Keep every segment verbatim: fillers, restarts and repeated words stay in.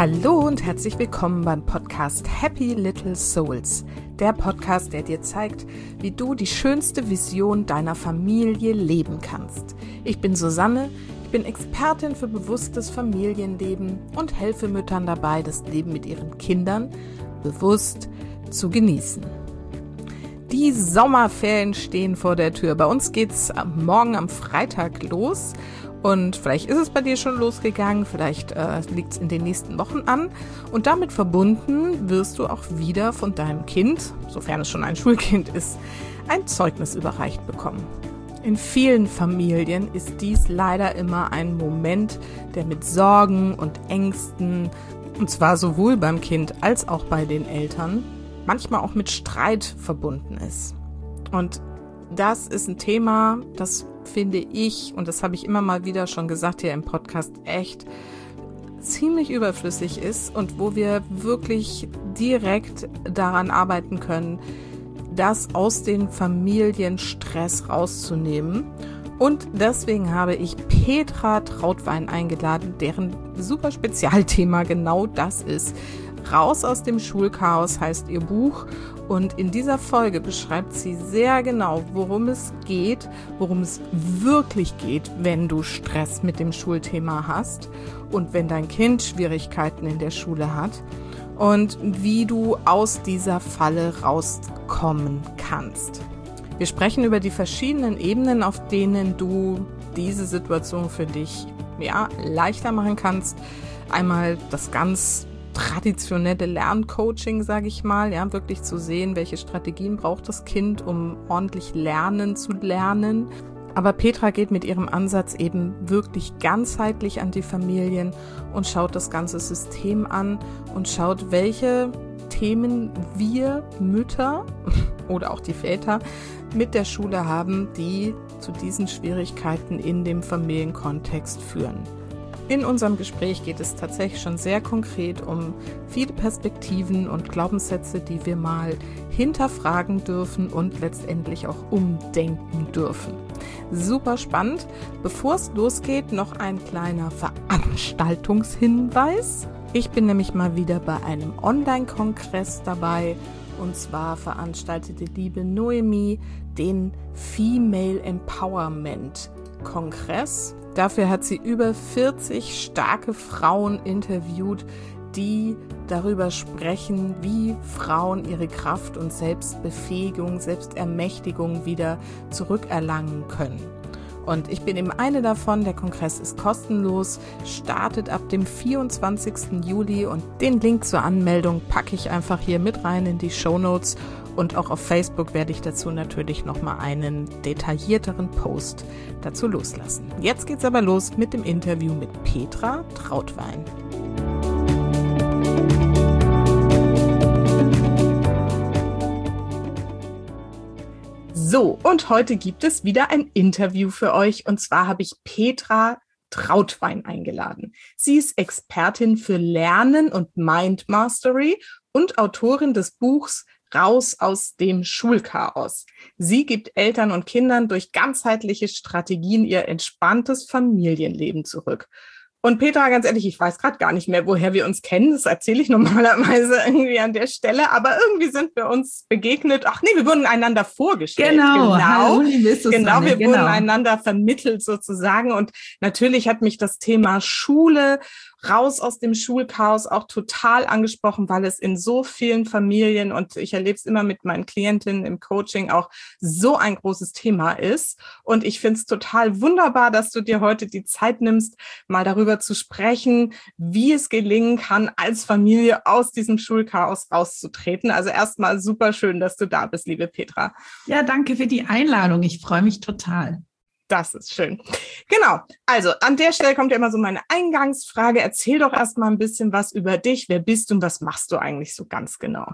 Hallo und herzlich willkommen beim Podcast Happy Little Souls. Der Podcast, der dir zeigt, wie du die schönste Vision deiner Familie leben kannst. Ich bin Susanne, ich bin Expertin für bewusstes Familienleben und helfe Müttern dabei, das Leben mit ihren Kindern bewusst zu genießen. Die Sommerferien stehen vor der Tür. Bei uns geht's morgen am Freitag los. Und vielleicht ist es bei dir schon losgegangen, vielleicht äh, liegt es in den nächsten Wochen an. Und damit verbunden wirst du auch wieder von deinem Kind, sofern es schon ein Schulkind ist, ein Zeugnis überreicht bekommen. In vielen Familien ist dies leider immer ein Moment, der mit Sorgen und Ängsten, und zwar sowohl beim Kind als auch bei den Eltern, manchmal auch mit Streit verbunden ist. Und das ist ein Thema, das finde ich, und das habe ich immer mal wieder schon gesagt hier im Podcast, echt ziemlich überflüssig ist und wo wir wirklich direkt daran arbeiten können, das aus den Familien Stress rauszunehmen. Und deswegen habe ich Petra Trautwein eingeladen, deren super Spezialthema genau das ist. Raus aus dem Schulchaos heißt ihr Buch und in dieser Folge beschreibt sie sehr genau, worum es geht, worum es wirklich geht, wenn du Stress mit dem Schulthema hast und wenn dein Kind Schwierigkeiten in der Schule hat und wie du aus dieser Falle rauskommen kannst. Wir sprechen über die verschiedenen Ebenen, auf denen du diese Situation für dich ja, leichter machen kannst. Einmal das ganz traditionelle Lerncoaching, sage ich mal, ja, wirklich zu sehen, welche Strategien braucht das Kind, um ordentlich lernen zu lernen. Aber Petra geht mit ihrem Ansatz eben wirklich ganzheitlich an die Familien und schaut das ganze System an und schaut, welche Themen wir Mütter oder auch die Väter mit der Schule haben, die zu diesen Schwierigkeiten in dem Familienkontext führen. In unserem Gespräch geht es tatsächlich schon sehr konkret um viele Perspektiven und Glaubenssätze, die wir mal hinterfragen dürfen und letztendlich auch umdenken dürfen. Super spannend. Bevor es losgeht, noch ein kleiner Veranstaltungshinweis. Ich bin nämlich mal wieder bei einem Online-Kongress dabei. Und zwar veranstaltete liebe Noemi den Female Empowerment Kongress. Dafür hat sie über vierzig starke Frauen interviewt, die darüber sprechen, wie Frauen ihre Kraft und Selbstbefähigung, Selbstermächtigung wieder zurückerlangen können. Und ich bin eben eine davon, der Kongress ist kostenlos, startet ab dem vierundzwanzigsten Juli und den Link zur Anmeldung packe ich einfach hier mit rein in die Shownotes und auch auf Facebook werde ich dazu natürlich nochmal einen detaillierteren Post dazu loslassen. Jetzt geht's aber los mit dem Interview mit Petra Trautwein. So, und heute gibt es wieder ein Interview für euch und zwar habe ich Petra Trautwein eingeladen. Sie ist Expertin für Lernen und Mind Mastery und Autorin des Buchs Raus aus dem Schulchaos. Sie gibt Eltern und Kindern durch ganzheitliche Strategien ihr entspanntes Familienleben zurück. Und Petra, ganz ehrlich, ich weiß gerade gar nicht mehr, woher wir uns kennen. Das erzähle ich normalerweise irgendwie an der Stelle. Aber irgendwie sind wir uns begegnet. Ach nee, wir wurden einander vorgestellt. Genau, genau. Hallo, liebe Susanne. Genau, wir genau. wurden einander vermittelt sozusagen. Und natürlich hat mich das Thema Schule, raus aus dem Schulchaos auch total angesprochen, weil es in so vielen Familien, und ich erlebe es immer mit meinen Klientinnen im Coaching, auch so ein großes Thema ist. Und ich finde es total wunderbar, dass du dir heute die Zeit nimmst, mal darüber zu sprechen, wie es gelingen kann, als Familie aus diesem Schulchaos rauszutreten. Also erstmal super schön, dass du da bist, liebe Petra. Ja, danke für die Einladung. Ich freue mich total. Das ist schön. Genau. Also an der Stelle kommt ja immer so meine Eingangsfrage. Erzähl doch erst mal ein bisschen was über dich. Wer bist du und was machst du eigentlich so ganz genau?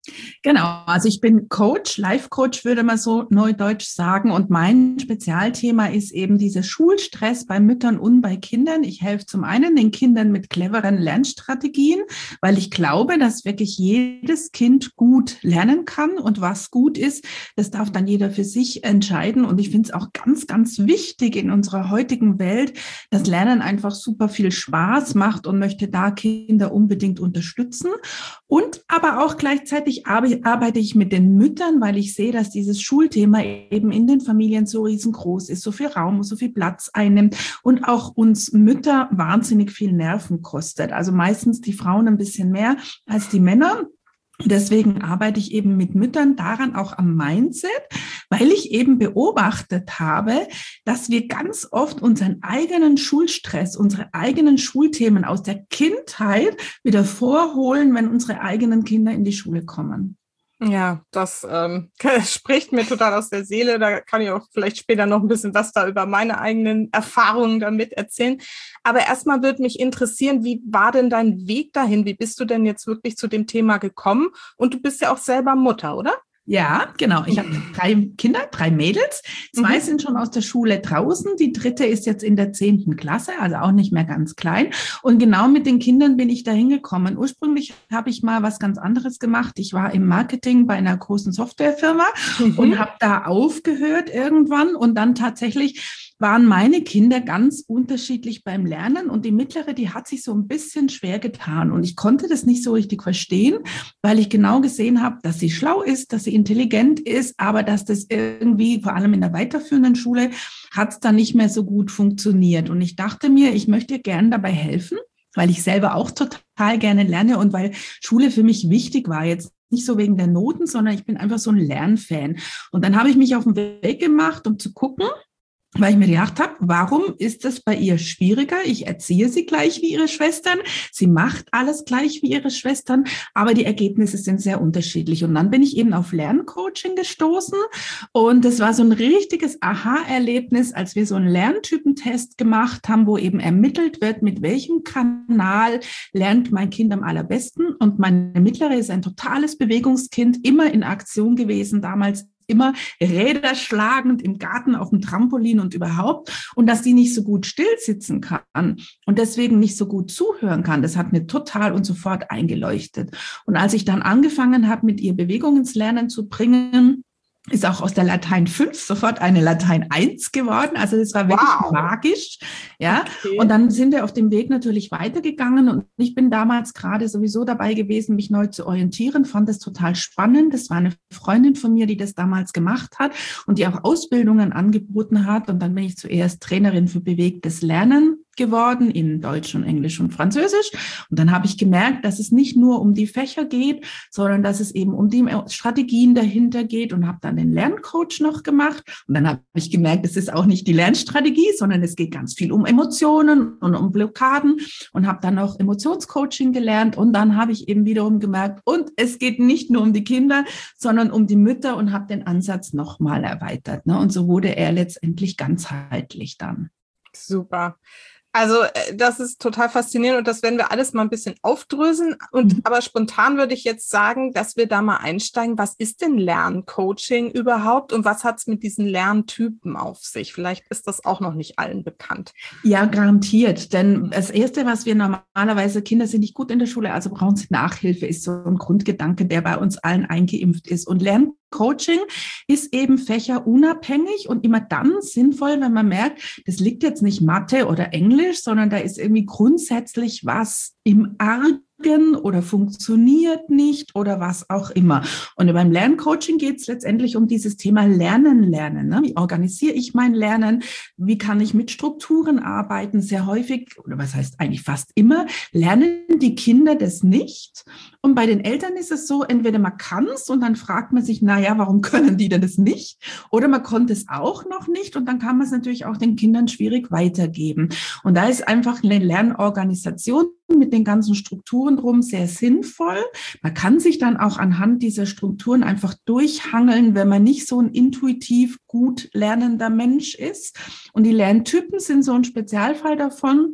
Genau, also ich bin Coach, Life-Coach würde man so neudeutsch sagen, und mein Spezialthema ist eben dieser Schulstress bei Müttern und bei Kindern. Ich helfe zum einen den Kindern mit cleveren Lernstrategien, weil ich glaube, dass wirklich jedes Kind gut lernen kann, und was gut ist, das darf dann jeder für sich entscheiden, und ich finde es auch ganz, ganz wichtig in unserer heutigen Welt, dass Lernen einfach super viel Spaß macht, und möchte da Kinder unbedingt unterstützen. Und aber auch gleichzeitig arbeite ich mit den Müttern, weil ich sehe, dass dieses Schulthema eben in den Familien so riesengroß ist, so viel Raum, so viel Platz einnimmt und auch uns Mütter wahnsinnig viel Nerven kostet. Also meistens die Frauen ein bisschen mehr als die Männer. Deswegen arbeite ich eben mit Müttern daran, auch am Mindset, weil ich eben beobachtet habe, dass wir ganz oft unseren eigenen Schulstress, unsere eigenen Schulthemen aus der Kindheit wieder vorholen, wenn unsere eigenen Kinder in die Schule kommen. Ja, das ähm, spricht mir total aus der Seele. Da kann ich auch vielleicht später noch ein bisschen was da über meine eigenen Erfahrungen damit erzählen. Aber erstmal würde mich interessieren, wie war denn dein Weg dahin? Wie bist du denn jetzt wirklich zu dem Thema gekommen? Und du bist ja auch selber Mutter, oder? Ja, genau. Ich habe drei Kinder, drei Mädels. Zwei mhm. sind schon aus der Schule draußen. Die dritte ist jetzt in der zehnten Klasse, also auch nicht mehr ganz klein. Und genau mit den Kindern bin ich da hingekommen. Ursprünglich habe ich mal was ganz anderes gemacht. Ich war im Marketing bei einer großen Softwarefirma mhm. und habe da aufgehört irgendwann. Und dann tatsächlich waren meine Kinder ganz unterschiedlich beim Lernen, und die mittlere, die hat sich so ein bisschen schwer getan, und ich konnte das nicht so richtig verstehen, weil ich genau gesehen habe, dass sie schlau ist, dass sie intelligent ist, aber dass das irgendwie, vor allem in der weiterführenden Schule, hat es dann nicht mehr so gut funktioniert, und ich dachte mir, ich möchte ihr gerne dabei helfen, weil ich selber auch total gerne lerne und weil Schule für mich wichtig war, jetzt nicht so wegen der Noten, sondern ich bin einfach so ein Lernfan. Und dann habe ich mich auf den Weg gemacht, um zu gucken, weil ich mir gedacht habe, warum ist das bei ihr schwieriger? Ich erziehe sie gleich wie ihre Schwestern. Sie macht alles gleich wie ihre Schwestern, aber die Ergebnisse sind sehr unterschiedlich. Und dann bin ich eben auf Lerncoaching gestoßen, und das war so ein richtiges Aha-Erlebnis, als wir so einen Lerntypentest gemacht haben, wo eben ermittelt wird, mit welchem Kanal lernt mein Kind am allerbesten. Und meine Mittlere ist ein totales Bewegungskind, immer in Aktion gewesen, damals immer Räder schlagend im Garten, auf dem Trampolin und überhaupt, und dass die nicht so gut still sitzen kann und deswegen nicht so gut zuhören kann, das hat mir total und sofort eingeleuchtet. Und als ich dann angefangen habe, mit ihr Bewegung ins Lernen zu bringen, ist auch aus der Latein fünf sofort eine Latein eins geworden. Also das war wirklich wow. magisch. Ja. Okay. Und dann sind wir auf dem Weg natürlich weitergegangen, und ich bin damals gerade sowieso dabei gewesen, mich neu zu orientieren, fand das total spannend. Das war eine Freundin von mir, die das damals gemacht hat und die auch Ausbildungen angeboten hat. Und dann bin ich zuerst Trainerin für bewegtes Lernen geworden in Deutsch und Englisch und Französisch. Und dann habe ich gemerkt, dass es nicht nur um die Fächer geht, sondern dass es eben um die Strategien dahinter geht, und habe dann den Lerncoach noch gemacht. Und dann habe ich gemerkt, es ist auch nicht die Lernstrategie, sondern es geht ganz viel um Emotionen und um Blockaden, und habe dann noch Emotionscoaching gelernt. Und dann habe ich eben wiederum gemerkt, und es geht nicht nur um die Kinder, sondern um die Mütter, und habe den Ansatz nochmal erweitert. Und so wurde er letztendlich ganzheitlich dann. Super. Also das ist total faszinierend, und das werden wir alles mal ein bisschen aufdröseln. Und mhm. aber spontan würde ich jetzt sagen, dass wir da mal einsteigen. Was ist denn Lerncoaching überhaupt, und was hat es mit diesen Lerntypen auf sich? Vielleicht ist das auch noch nicht allen bekannt. Ja, garantiert. Denn das Erste, was wir normalerweise, Kinder sind nicht gut in der Schule, also brauchen sie Nachhilfe, ist so ein Grundgedanke, der bei uns allen eingeimpft ist. Und Lern Coaching ist eben fächerunabhängig und immer dann sinnvoll, wenn man merkt, das liegt jetzt nicht Mathe oder Englisch, sondern da ist irgendwie grundsätzlich was im Argen oder funktioniert nicht oder was auch immer. Und beim Lerncoaching geht es letztendlich um dieses Thema Lernen, Lernen. Ne? Wie organisiere ich mein Lernen? Wie kann ich mit Strukturen arbeiten? Sehr häufig, oder was heißt eigentlich fast immer, lernen die Kinder das nicht. Und bei den Eltern ist es so, entweder man kann es und dann fragt man sich, naja, warum können die denn das nicht? Oder man konnte es auch noch nicht, und dann kann man es natürlich auch den Kindern schwierig weitergeben. Und da ist einfach eine Lernorganisation mit den ganzen Strukturen drum sehr sinnvoll. Man kann sich dann auch anhand dieser Strukturen einfach durchhangeln, wenn man nicht so ein intuitiv gut lernender Mensch ist. Und die Lerntypen sind so ein Spezialfall davon.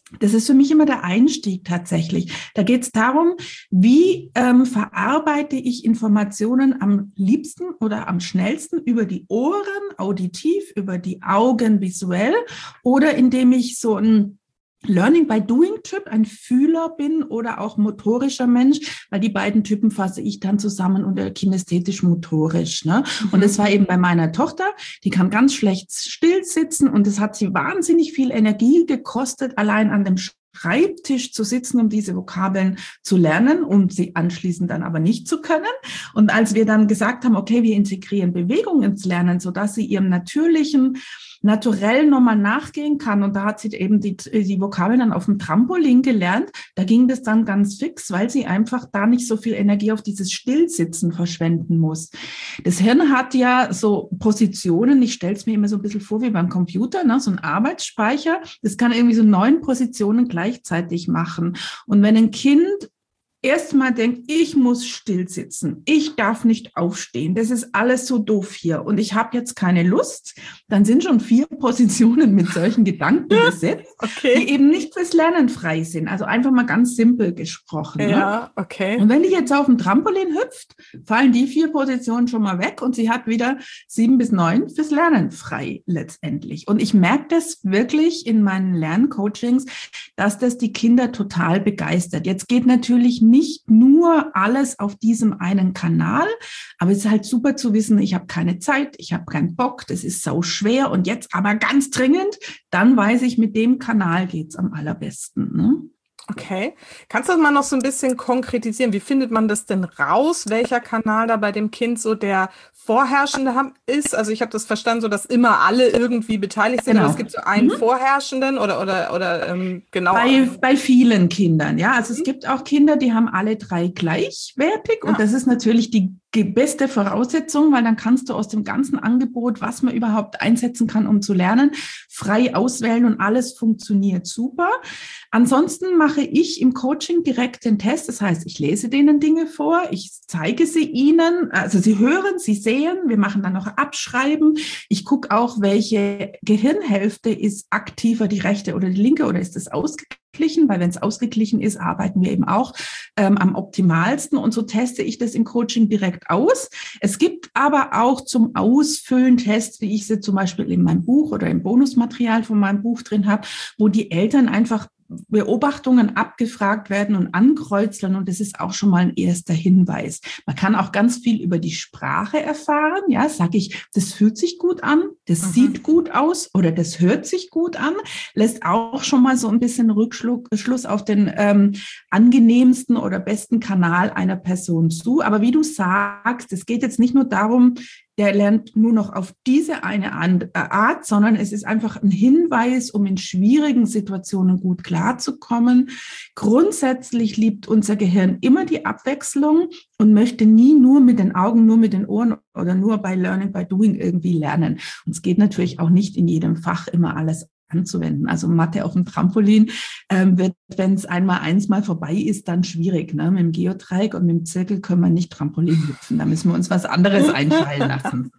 Das ist für mich immer der Einstieg tatsächlich. Da geht es darum, wie ähm, verarbeite ich Informationen am liebsten oder am schnellsten über die Ohren, auditiv, über die Augen, visuell, oder indem ich so ein Learning by Doing Typ, ein Fühler bin oder auch motorischer Mensch, weil die beiden Typen fasse ich dann zusammen unter kinästhetisch-motorisch. Ne? Mhm. Und das war eben bei meiner Tochter, die kann ganz schlecht still sitzen und es hat sie wahnsinnig viel Energie gekostet, allein an dem Schreibtisch zu sitzen, um diese Vokabeln zu lernen, um sie anschließend dann aber nicht zu können. Und als wir dann gesagt haben, okay, wir integrieren Bewegung ins Lernen, sodass sie ihrem natürlichen naturell nochmal nachgehen kann. Und da hat sie eben die, die Vokabeln dann auf dem Trampolin gelernt. Da ging das dann ganz fix, weil sie einfach da nicht so viel Energie auf dieses Stillsitzen verschwenden muss. Das Hirn hat ja so Positionen, ich stelle es mir immer so ein bisschen vor wie beim Computer, ne? So ein Arbeitsspeicher. Das kann irgendwie so neun Positionen gleichzeitig machen. Und wenn ein Kind erstmal denkt, ich muss still sitzen, ich darf nicht aufstehen, das ist alles so doof hier und ich habe jetzt keine Lust, dann sind schon vier Positionen mit solchen Gedanken besetzt, okay, die eben nicht fürs Lernen frei sind. Also einfach mal ganz simpel gesprochen. Ja, ne? okay. Und wenn die jetzt auf dem Trampolin hüpft, fallen die vier Positionen schon mal weg und sie hat wieder sieben bis neun fürs Lernen frei letztendlich. Und ich merke das wirklich in meinen Lerncoachings, dass das die Kinder total begeistert. Jetzt geht natürlich nicht nur alles auf diesem einen Kanal, aber es ist halt super zu wissen, ich habe keine Zeit, ich habe keinen Bock, das ist sau schwer und jetzt aber ganz dringend, dann weiß ich, mit dem Kanal geht's am allerbesten. Ne? Okay. Kannst du das mal noch so ein bisschen konkretisieren? Wie findet man das denn raus, welcher Kanal da bei dem Kind so der vorherrschende ist? Also ich habe das verstanden, so dass immer alle irgendwie beteiligt sind, genau. aber es gibt so einen mhm. vorherrschenden oder oder oder ähm, genau. Bei, bei vielen Kindern, ja. Also mhm. es gibt auch Kinder, die haben alle drei gleichwertig ja. und das ist natürlich die beste Voraussetzung, weil dann kannst du aus dem ganzen Angebot, was man überhaupt einsetzen kann, um zu lernen, frei auswählen und alles funktioniert super. Ansonsten mache ich im Coaching direkt den Test. Das heißt, ich lese denen Dinge vor, ich zeige sie ihnen, also sie hören, sie sehen, wir machen dann noch Abschreiben. Ich gucke auch, welche Gehirnhälfte ist aktiver, die rechte oder die linke, oder ist das ausgeglichen? Weil wenn es ausgeglichen ist, arbeiten wir eben auch ähm, am optimalsten. Und so teste ich das im Coaching direkt aus. Es gibt aber auch zum Ausfüllen Tests, wie ich sie zum Beispiel in meinem Buch oder im Bonusmaterial von meinem Buch drin habe, wo die Eltern einfach Beobachtungen abgefragt werden und ankreuzeln, und das ist auch schon mal ein erster Hinweis. Man kann auch ganz viel über die Sprache erfahren, ja, sage ich, das fühlt sich gut an, das mhm. sieht gut aus oder das hört sich gut an, lässt auch schon mal so ein bisschen Rückschluss auf den ähm, angenehmsten oder besten Kanal einer Person zu. Aber wie du sagst, es geht jetzt nicht nur darum, der lernt nur noch auf diese eine Art, sondern es ist einfach ein Hinweis, um in schwierigen Situationen gut klarzukommen. Grundsätzlich liebt unser Gehirn immer die Abwechslung und möchte nie nur mit den Augen, nur mit den Ohren oder nur bei Learning by Doing irgendwie lernen. Und es geht natürlich auch nicht in jedem Fach immer alles anzuwenden. Also Mathe auf dem Trampolin ähm, wird, wenn es einmal eins mal vorbei ist, dann schwierig. Ne? Mit dem Geodreieck und mit dem Zirkel können wir nicht Trampolin hüpfen. Da müssen wir uns was anderes einfallen lassen.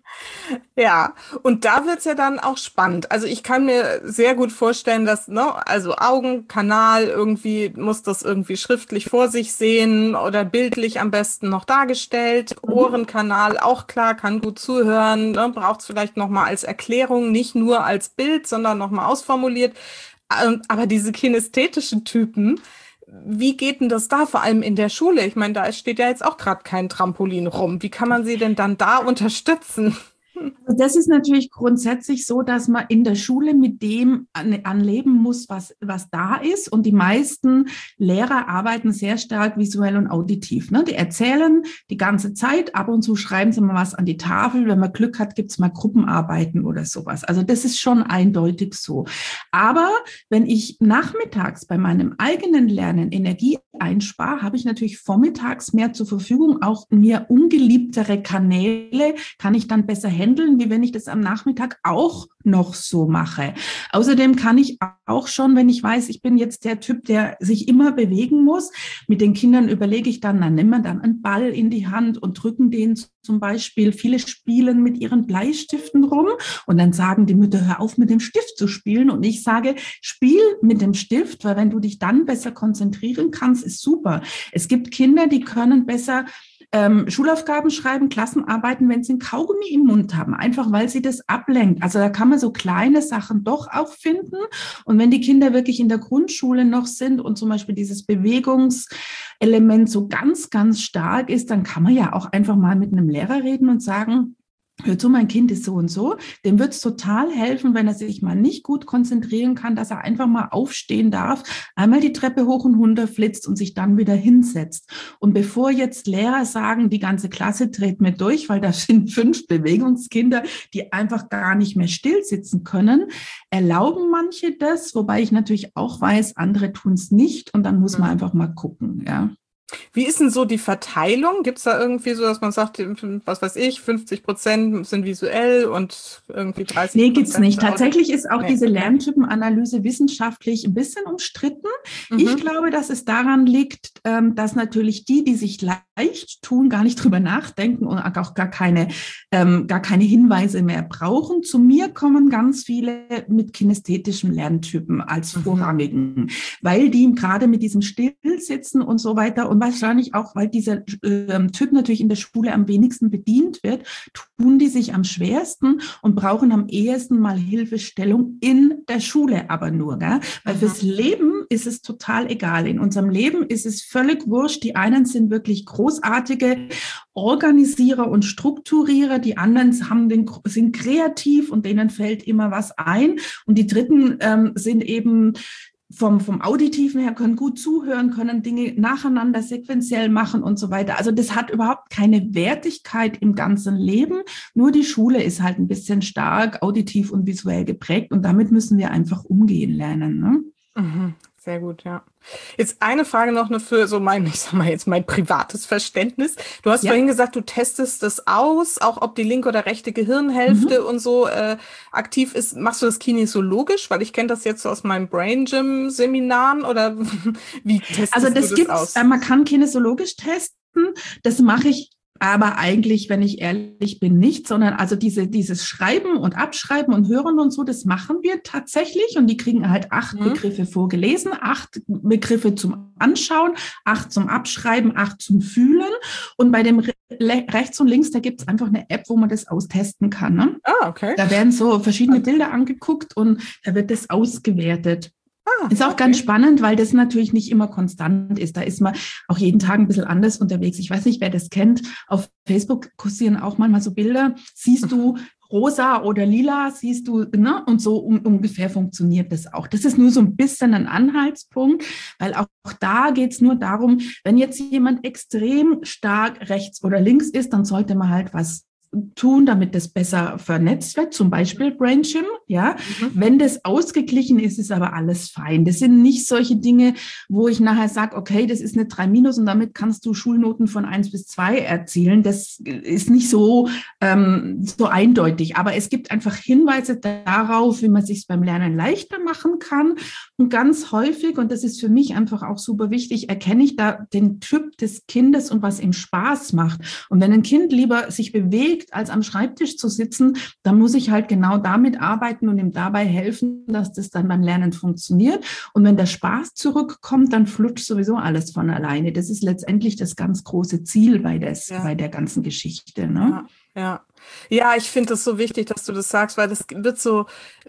Ja, und da wird's ja dann auch spannend. Also ich kann mir sehr gut vorstellen, dass, ne, also Augenkanal, irgendwie muss das irgendwie schriftlich vor sich sehen oder bildlich am besten noch dargestellt. Mhm. Ohrenkanal, auch klar, kann gut zuhören, ne, braucht's vielleicht nochmal als Erklärung, nicht nur als Bild, sondern nochmal ausformuliert. Aber diese kinästhetischen Typen, wie geht denn das da, vor allem in der Schule? Ich meine, da steht ja jetzt auch gerade kein Trampolin rum. Wie kann man sie denn dann da unterstützen? Das ist natürlich grundsätzlich so, dass man in der Schule mit dem anleben muss, was, was da ist. Und die meisten Lehrer arbeiten sehr stark visuell und auditiv. Ne? Die erzählen die ganze Zeit, ab und zu schreiben sie mal was an die Tafel. Wenn man Glück hat, gibt es mal Gruppenarbeiten oder sowas. Also das ist schon eindeutig so. Aber wenn ich nachmittags bei meinem eigenen Lernen Energie einspare, habe ich natürlich vormittags mehr zur Verfügung. Auch mir ungeliebtere Kanäle kann ich dann besser handeln. handeln, wie wenn ich das am Nachmittag auch noch so mache. Außerdem kann ich auch schon, wenn ich weiß, ich bin jetzt der Typ, der sich immer bewegen muss, mit den Kindern überlege ich dann, dann nehmen wir dann einen Ball in die Hand und drücken den zum Beispiel. Viele spielen mit ihren Bleistiften rum und dann sagen die Mütter, hör auf mit dem Stift zu spielen. Und ich sage, spiel mit dem Stift, weil wenn du dich dann besser konzentrieren kannst, ist super. Es gibt Kinder, die können besser Ähm, Schulaufgaben schreiben, Klassenarbeiten, wenn sie ein Kaugummi im Mund haben, einfach weil sie das ablenkt. Also da kann man so kleine Sachen doch auch finden. Und wenn die Kinder wirklich in der Grundschule noch sind und zum Beispiel dieses Bewegungselement so ganz, ganz stark ist, dann kann man ja auch einfach mal mit einem Lehrer reden und sagen, hör zu, mein Kind ist so und so. Dem wird es total helfen, wenn er sich mal nicht gut konzentrieren kann, dass er einfach mal aufstehen darf, einmal die Treppe hoch und runter flitzt und sich dann wieder hinsetzt. Und bevor jetzt Lehrer sagen, die ganze Klasse dreht mir durch, weil da sind fünf Bewegungskinder, die einfach gar nicht mehr still sitzen können, erlauben manche das, wobei ich natürlich auch weiß, andere tun es nicht. Und dann muss man einfach mal gucken, ja. Wie ist denn so die Verteilung? Gibt es da irgendwie so, dass man sagt, was weiß ich, fünfzig Prozent sind visuell und irgendwie dreißig Prozent? Nee, gibt's nicht. Tatsächlich ist auch nee. diese Lerntypenanalyse wissenschaftlich ein bisschen umstritten. Mhm. Ich glaube, dass es daran liegt, dass natürlich die, die sich leicht tun, gar nicht drüber nachdenken und auch gar keine, gar keine Hinweise mehr brauchen. Zu mir kommen ganz viele mit kinästhetischen Lerntypen als mhm. vorrangigen, weil die gerade mit diesem Stillsitzen und so weiter und wahrscheinlich auch, weil dieser äh, Typ natürlich in der Schule am wenigsten bedient wird, tun die sich am schwersten und brauchen am ehesten mal Hilfestellung in der Schule aber nur. Gell? Weil mhm. fürs Leben ist es total egal. In unserem Leben ist es völlig wurscht. Die einen sind wirklich großartige Organisierer und Strukturierer, die anderen haben den, sind kreativ und denen fällt immer was ein. Und die Dritten ähm, sind eben Vom, vom Auditiven her, können gut zuhören, können Dinge nacheinander sequenziell machen und so weiter. Also das hat überhaupt keine Wertigkeit im ganzen Leben. Nur die Schule ist halt ein bisschen stark auditiv und visuell geprägt und damit müssen wir einfach umgehen lernen. Ne? Mhm. Sehr gut, ja. Jetzt eine Frage noch nur für so mein, ich sag mal jetzt mein privates Verständnis. Du hast ja. vorhin gesagt, du testest das aus, auch ob die linke oder rechte Gehirnhälfte mhm. und so äh, aktiv ist. Machst du das kinesiologisch? Weil ich kenne das jetzt so aus meinen Brain Gym Seminaren oder wie testest also das du das gibt's, aus? Äh, man kann kinesiologisch testen. Das mache ich aber eigentlich, wenn ich ehrlich bin, nicht, sondern also diese, dieses Schreiben und Abschreiben und Hören und so, das machen wir tatsächlich und die kriegen halt acht mhm. Begriffe vorgelesen, acht Begriffe zum Anschauen, acht zum Abschreiben, acht zum Fühlen und bei dem Re- rechts und links, da gibt es einfach eine App, wo man das austesten kann. Ne? Ah, okay. Da werden so verschiedene Bilder angeguckt und da wird das ausgewertet. Ah, ist auch okay. ganz spannend, weil das natürlich nicht immer konstant ist. Da ist man auch jeden Tag ein bisschen anders unterwegs. Ich weiß nicht, wer das kennt. Auf Facebook kursieren auch manchmal so Bilder. Siehst du rosa oder lila, siehst du, ne? Und so um, ungefähr funktioniert das auch. Das ist nur so ein bisschen ein Anhaltspunkt, weil auch da geht es nur darum, wenn jetzt jemand extrem stark rechts oder links ist, dann sollte man halt was tun, damit das besser vernetzt wird, zum Beispiel Brain Gym, ja. Mhm. Wenn das ausgeglichen ist, ist aber alles fein. Das sind nicht solche Dinge, wo ich nachher sage, okay, das ist eine drei minus und damit kannst du Schulnoten von eins bis zwei erzielen. Das ist nicht so, ähm, so eindeutig. Aber es gibt einfach Hinweise darauf, wie man sich beim Lernen leichter machen kann. Und ganz häufig, und das ist für mich einfach auch super wichtig, erkenne ich da den Typ des Kindes und was ihm Spaß macht. Und wenn ein Kind lieber sich bewegt, als am Schreibtisch zu sitzen, dann muss ich halt genau damit arbeiten und ihm dabei helfen, dass das dann beim Lernen funktioniert. Und wenn der Spaß zurückkommt, dann flutscht sowieso alles von alleine. Das ist letztendlich das ganz große Ziel bei, des, ja. bei der ganzen Geschichte. Ne? Ja, ja. Ja, ich finde es so wichtig, dass du das sagst, weil das wird so,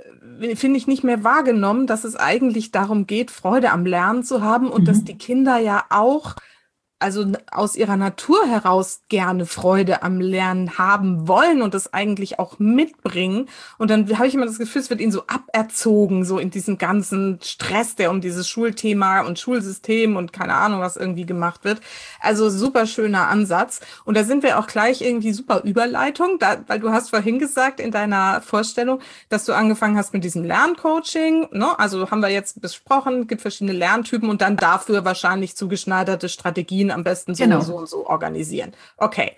finde ich, nicht mehr wahrgenommen, dass es eigentlich darum geht, Freude am Lernen zu haben und mhm. dass die Kinder ja auch also aus ihrer Natur heraus gerne Freude am Lernen haben wollen und das eigentlich auch mitbringen. Und dann habe ich immer das Gefühl, es wird ihnen so aberzogen, so in diesem ganzen Stress, der um dieses Schulthema und Schulsystem und keine Ahnung, was irgendwie gemacht wird. Also super schöner Ansatz. Und da sind wir auch gleich irgendwie super Überleitung, da, weil du hast vorhin gesagt in deiner Vorstellung, dass du angefangen hast mit diesem Lerncoaching. Ne? Also haben wir jetzt besprochen, gibt verschiedene Lerntypen und dann dafür wahrscheinlich zugeschneiderte Strategien am besten so, genau. und so und so organisieren. Okay.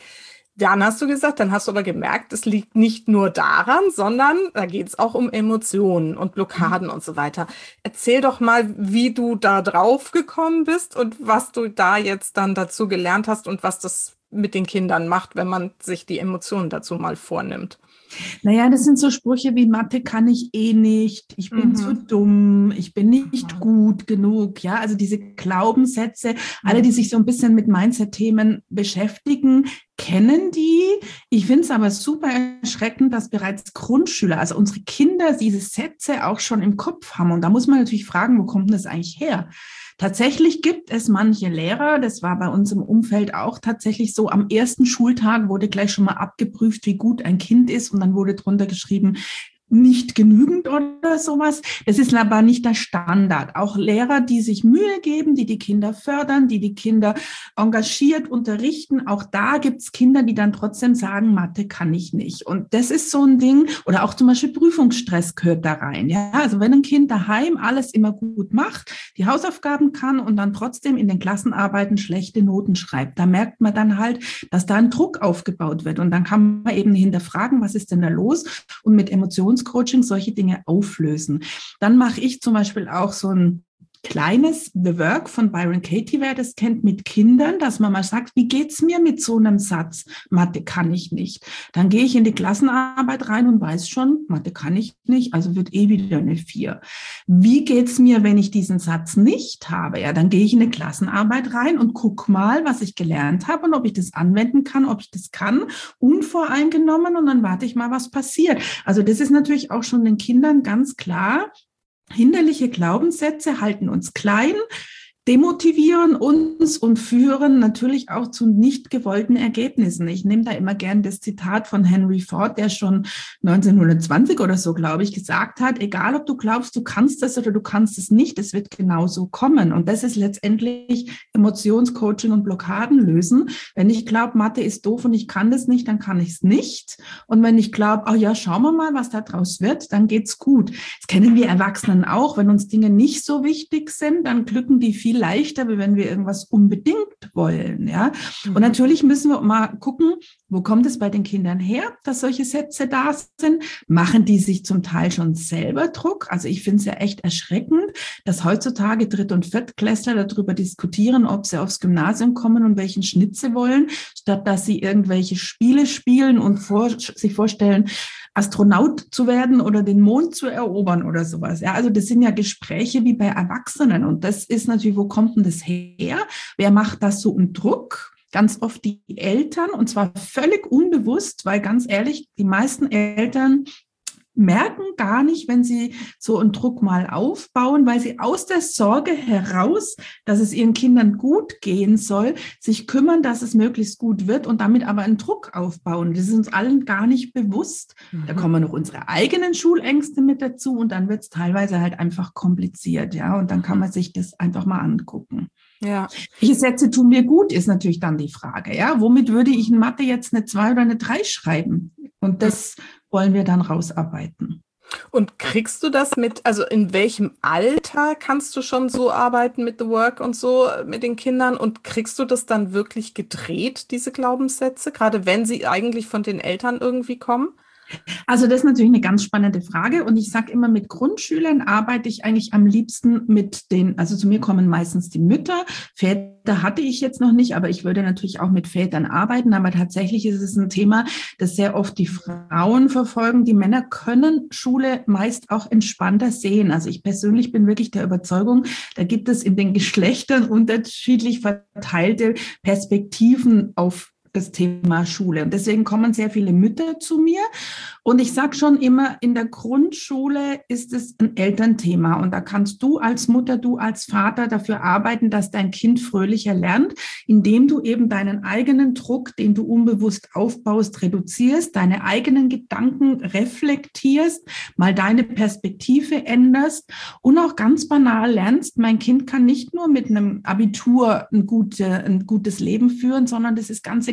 Dann hast du gesagt, dann hast du aber gemerkt, es liegt nicht nur daran, sondern da geht es auch um Emotionen und Blockaden und so weiter. Erzähl doch mal, wie du da drauf gekommen bist und was du da jetzt dann dazu gelernt hast und was das mit den Kindern macht, wenn man sich die Emotionen dazu mal vornimmt. Naja, das sind so Sprüche wie Mathe kann ich eh nicht, ich bin mhm. zu dumm, ich bin nicht mhm. gut genug. Ja, also diese Glaubenssätze, mhm. alle, die sich so ein bisschen mit Mindset-Themen beschäftigen, kennen die. Ich finde es aber super erschreckend, dass bereits Grundschüler, also unsere Kinder, diese Sätze auch schon im Kopf haben. Und da muss man natürlich fragen, wo kommt denn das eigentlich her? Tatsächlich gibt es manche Lehrer, das war bei uns im Umfeld auch tatsächlich so, am ersten Schultag wurde gleich schon mal abgeprüft, wie gut ein Kind ist und dann wurde drunter geschrieben, nicht genügend oder sowas. Das ist aber nicht der Standard. Auch Lehrer, die sich Mühe geben, die die Kinder fördern, die die Kinder engagiert unterrichten, auch da gibt's Kinder, die dann trotzdem sagen, Mathe kann ich nicht. Und das ist so ein Ding, oder auch zum Beispiel Prüfungsstress gehört da rein. Ja, also wenn ein Kind daheim alles immer gut macht, die Hausaufgaben kann und dann trotzdem in den Klassenarbeiten schlechte Noten schreibt, da merkt man dann halt, dass da ein Druck aufgebaut wird. Und dann kann man eben hinterfragen, was ist denn da los? Und mit Emotions Coaching solche Dinge auflösen. Dann mache ich zum Beispiel auch so ein kleines The Work von Byron Katie, wer das kennt, mit Kindern, dass man mal sagt, wie geht's mir mit so einem Satz? Mathe kann ich nicht. Dann gehe ich in die Klassenarbeit rein und weiß schon, Mathe kann ich nicht, also wird eh wieder eine vier. Wie geht's mir, wenn ich diesen Satz nicht habe? Ja, dann gehe ich in die Klassenarbeit rein und guck mal, was ich gelernt habe und ob ich das anwenden kann, ob ich das kann, unvoreingenommen, und dann warte ich mal, was passiert. Also das ist natürlich auch schon den Kindern ganz klar. Hinderliche Glaubenssätze halten uns klein, demotivieren uns und führen natürlich auch zu nicht gewollten Ergebnissen. Ich nehme da immer gern das Zitat von Henry Ford, der schon neunzehnhundertzwanzig oder so, glaube ich, gesagt hat, egal ob du glaubst, du kannst das oder du kannst es nicht, es wird genauso kommen. Und das ist letztendlich Emotionscoaching und Blockaden lösen. Wenn ich glaube, Mathe ist doof und ich kann das nicht, dann kann ich es nicht. Und wenn ich glaube, oh ja, schauen wir mal, was da draus wird, dann geht's gut. Das kennen wir Erwachsenen auch. Wenn uns Dinge nicht so wichtig sind, dann glücken die viel leichter, wie wenn wir irgendwas unbedingt wollen, ja. Mhm. Und natürlich müssen wir mal gucken, wo kommt es bei den Kindern her, dass solche Sätze da sind? Machen die sich zum Teil schon selber Druck? Also ich finde es ja echt erschreckend, dass heutzutage Dritt- und Viertklässler darüber diskutieren, ob sie aufs Gymnasium kommen und welchen Schnitt sie wollen, statt dass sie irgendwelche Spiele spielen und vor, sich vorstellen, Astronaut zu werden oder den Mond zu erobern oder sowas. Ja, also das sind ja Gespräche wie bei Erwachsenen. Und das ist natürlich, wo kommt denn das her? Wer macht das so unter Druck? Ganz oft die Eltern, und zwar völlig unbewusst, weil ganz ehrlich, die meisten Eltern merken gar nicht, wenn sie so einen Druck mal aufbauen, weil sie aus der Sorge heraus, dass es ihren Kindern gut gehen soll, sich kümmern, dass es möglichst gut wird und damit aber einen Druck aufbauen. Das ist uns allen gar nicht bewusst. Mhm. Da kommen noch unsere eigenen Schulängste mit dazu und dann wird es teilweise halt einfach kompliziert, ja. Und dann kann man sich das einfach mal angucken. Ja. Welche Sätze tun mir gut, ist natürlich dann die Frage, ja. Womit würde ich in Mathe jetzt eine zwei oder eine drei schreiben? Und das wollen wir dann rausarbeiten. Und kriegst du das mit, also in welchem Alter kannst du schon so arbeiten mit The Work und so mit den Kindern, und kriegst du das dann wirklich gedreht, diese Glaubenssätze, gerade wenn sie eigentlich von den Eltern irgendwie kommen? Also das ist natürlich eine ganz spannende Frage, und ich sage immer, mit Grundschülern arbeite ich eigentlich am liebsten mit den, also zu mir kommen meistens die Mütter, Väter hatte ich jetzt noch nicht, aber ich würde natürlich auch mit Vätern arbeiten, aber tatsächlich ist es ein Thema, das sehr oft die Frauen verfolgen. Die Männer können Schule meist auch entspannter sehen. Also ich persönlich bin wirklich der Überzeugung, da gibt es in den Geschlechtern unterschiedlich verteilte Perspektiven auf das Thema Schule. Und deswegen kommen sehr viele Mütter zu mir. Und ich sage schon immer, in der Grundschule ist es ein Elternthema. Und da kannst du als Mutter, du als Vater dafür arbeiten, dass dein Kind fröhlicher lernt, indem du eben deinen eigenen Druck, den du unbewusst aufbaust, reduzierst, deine eigenen Gedanken reflektierst, mal deine Perspektive änderst und auch ganz banal lernst, mein Kind kann nicht nur mit einem Abitur ein, gute, ein gutes Leben führen, sondern das ist ganz egal,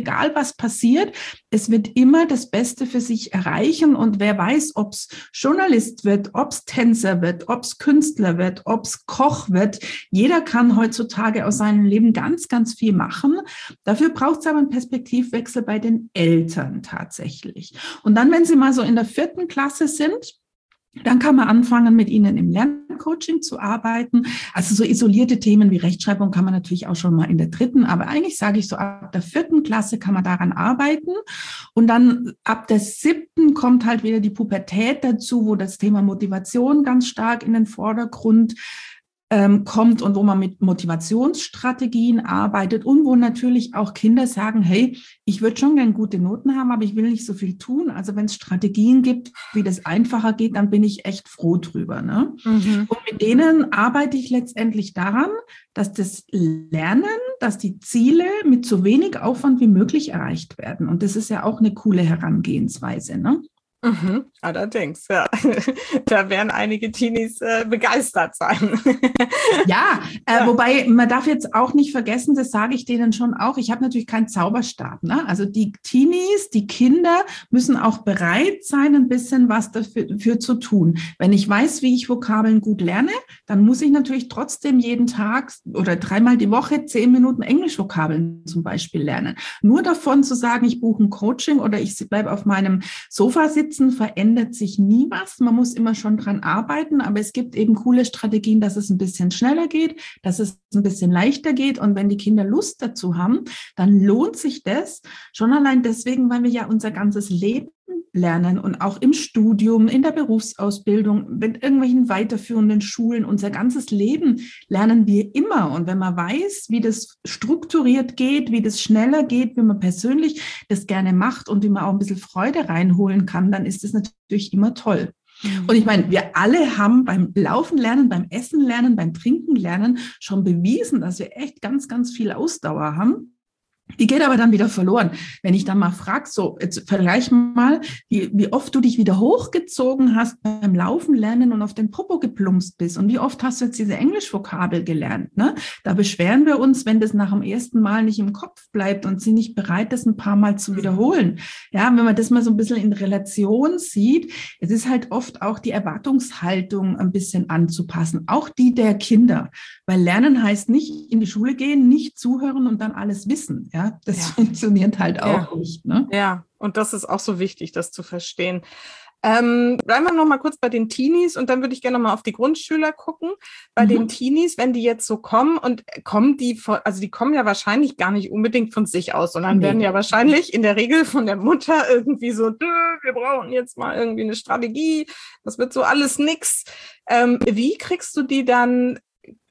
egal was passiert, es wird immer das Beste für sich erreichen. Und wer weiß, ob es Journalist wird, ob es Tänzer wird, ob es Künstler wird, ob es Koch wird. Jeder kann heutzutage aus seinem Leben ganz, ganz viel machen. Dafür braucht es aber einen Perspektivwechsel bei den Eltern tatsächlich. Und dann, wenn sie mal so in der vierten Klasse sind, dann kann man anfangen, mit ihnen im Lerncoaching zu arbeiten. Also so isolierte Themen wie Rechtschreibung kann man natürlich auch schon mal in der dritten, aber eigentlich sage ich so, ab der vierten Klasse kann man daran arbeiten. Und dann ab der siebten kommt halt wieder die Pubertät dazu, wo das Thema Motivation ganz stark in den Vordergrund ähm, kommt und wo man mit Motivationsstrategien arbeitet und wo natürlich auch Kinder sagen, hey, ich würde schon gerne gute Noten haben, aber ich will nicht so viel tun. Also wenn es Strategien gibt, wie das einfacher geht, dann bin ich echt froh drüber. Ne? Mhm. Und mit denen arbeite ich letztendlich daran, dass das Lernen, dass die Ziele mit so wenig Aufwand wie möglich erreicht werden. Und das ist ja auch eine coole Herangehensweise, ne? Mhm, allerdings, ja. Da werden einige Teenies äh, begeistert sein. Ja, äh, ja, wobei man darf jetzt auch nicht vergessen, das sage ich denen schon auch, ich habe natürlich keinen Zauberstab. Ne? Also die Teenies, die Kinder müssen auch bereit sein, ein bisschen was dafür, dafür zu tun. Wenn ich weiß, wie ich Vokabeln gut lerne, dann muss ich natürlich trotzdem jeden Tag oder dreimal die Woche zehn Minuten Englischvokabeln zum Beispiel lernen. Nur davon zu sagen, ich buche ein Coaching oder ich bleibe auf meinem Sofa sitzen, verändert sich nie was. Man muss immer schon dran arbeiten, aber es gibt eben coole Strategien, dass es ein bisschen schneller geht, dass es ein bisschen leichter geht. Und wenn die Kinder Lust dazu haben, dann lohnt sich das schon allein deswegen, weil wir ja unser ganzes Leben lernen und auch im Studium, in der Berufsausbildung, mit irgendwelchen weiterführenden Schulen, unser ganzes Leben lernen wir immer. Und wenn man weiß, wie das strukturiert geht, wie das schneller geht, wie man persönlich das gerne macht und wie man auch ein bisschen Freude reinholen kann, dann ist das natürlich immer toll. Und ich meine, wir alle haben beim Laufen lernen, beim Essen lernen, beim Trinken lernen schon bewiesen, dass wir echt ganz, ganz viel Ausdauer haben. Die geht aber dann wieder verloren. Wenn ich dann mal frage, so, jetzt vergleich mal, wie, wie oft du dich wieder hochgezogen hast beim Laufen lernen und auf den Popo geplumpst bist und wie oft hast du jetzt diese Englischvokabel gelernt, ne? Da beschweren wir uns, wenn das nach dem ersten Mal nicht im Kopf bleibt und sind nicht bereit, das ein paar Mal zu wiederholen. Ja, wenn man das mal so ein bisschen in Relation sieht, es ist halt oft auch die Erwartungshaltung ein bisschen anzupassen, auch die der Kinder. Weil Lernen heißt nicht in die Schule gehen, nicht zuhören und dann alles wissen. Ja, das ja. funktioniert halt auch ja. nicht. Ne? Ja, und das ist auch so wichtig, das zu verstehen. Ähm, bleiben wir noch mal kurz bei den Teenies und dann würde ich gerne noch mal auf die Grundschüler gucken. Bei mhm. den Teenies, wenn die jetzt so kommen und kommen die, von, also die kommen ja wahrscheinlich gar nicht unbedingt von sich aus, sondern nee. werden ja wahrscheinlich in der Regel von der Mutter irgendwie so, wir brauchen jetzt mal irgendwie eine Strategie, das wird so alles nix. Ähm, wie kriegst du die dann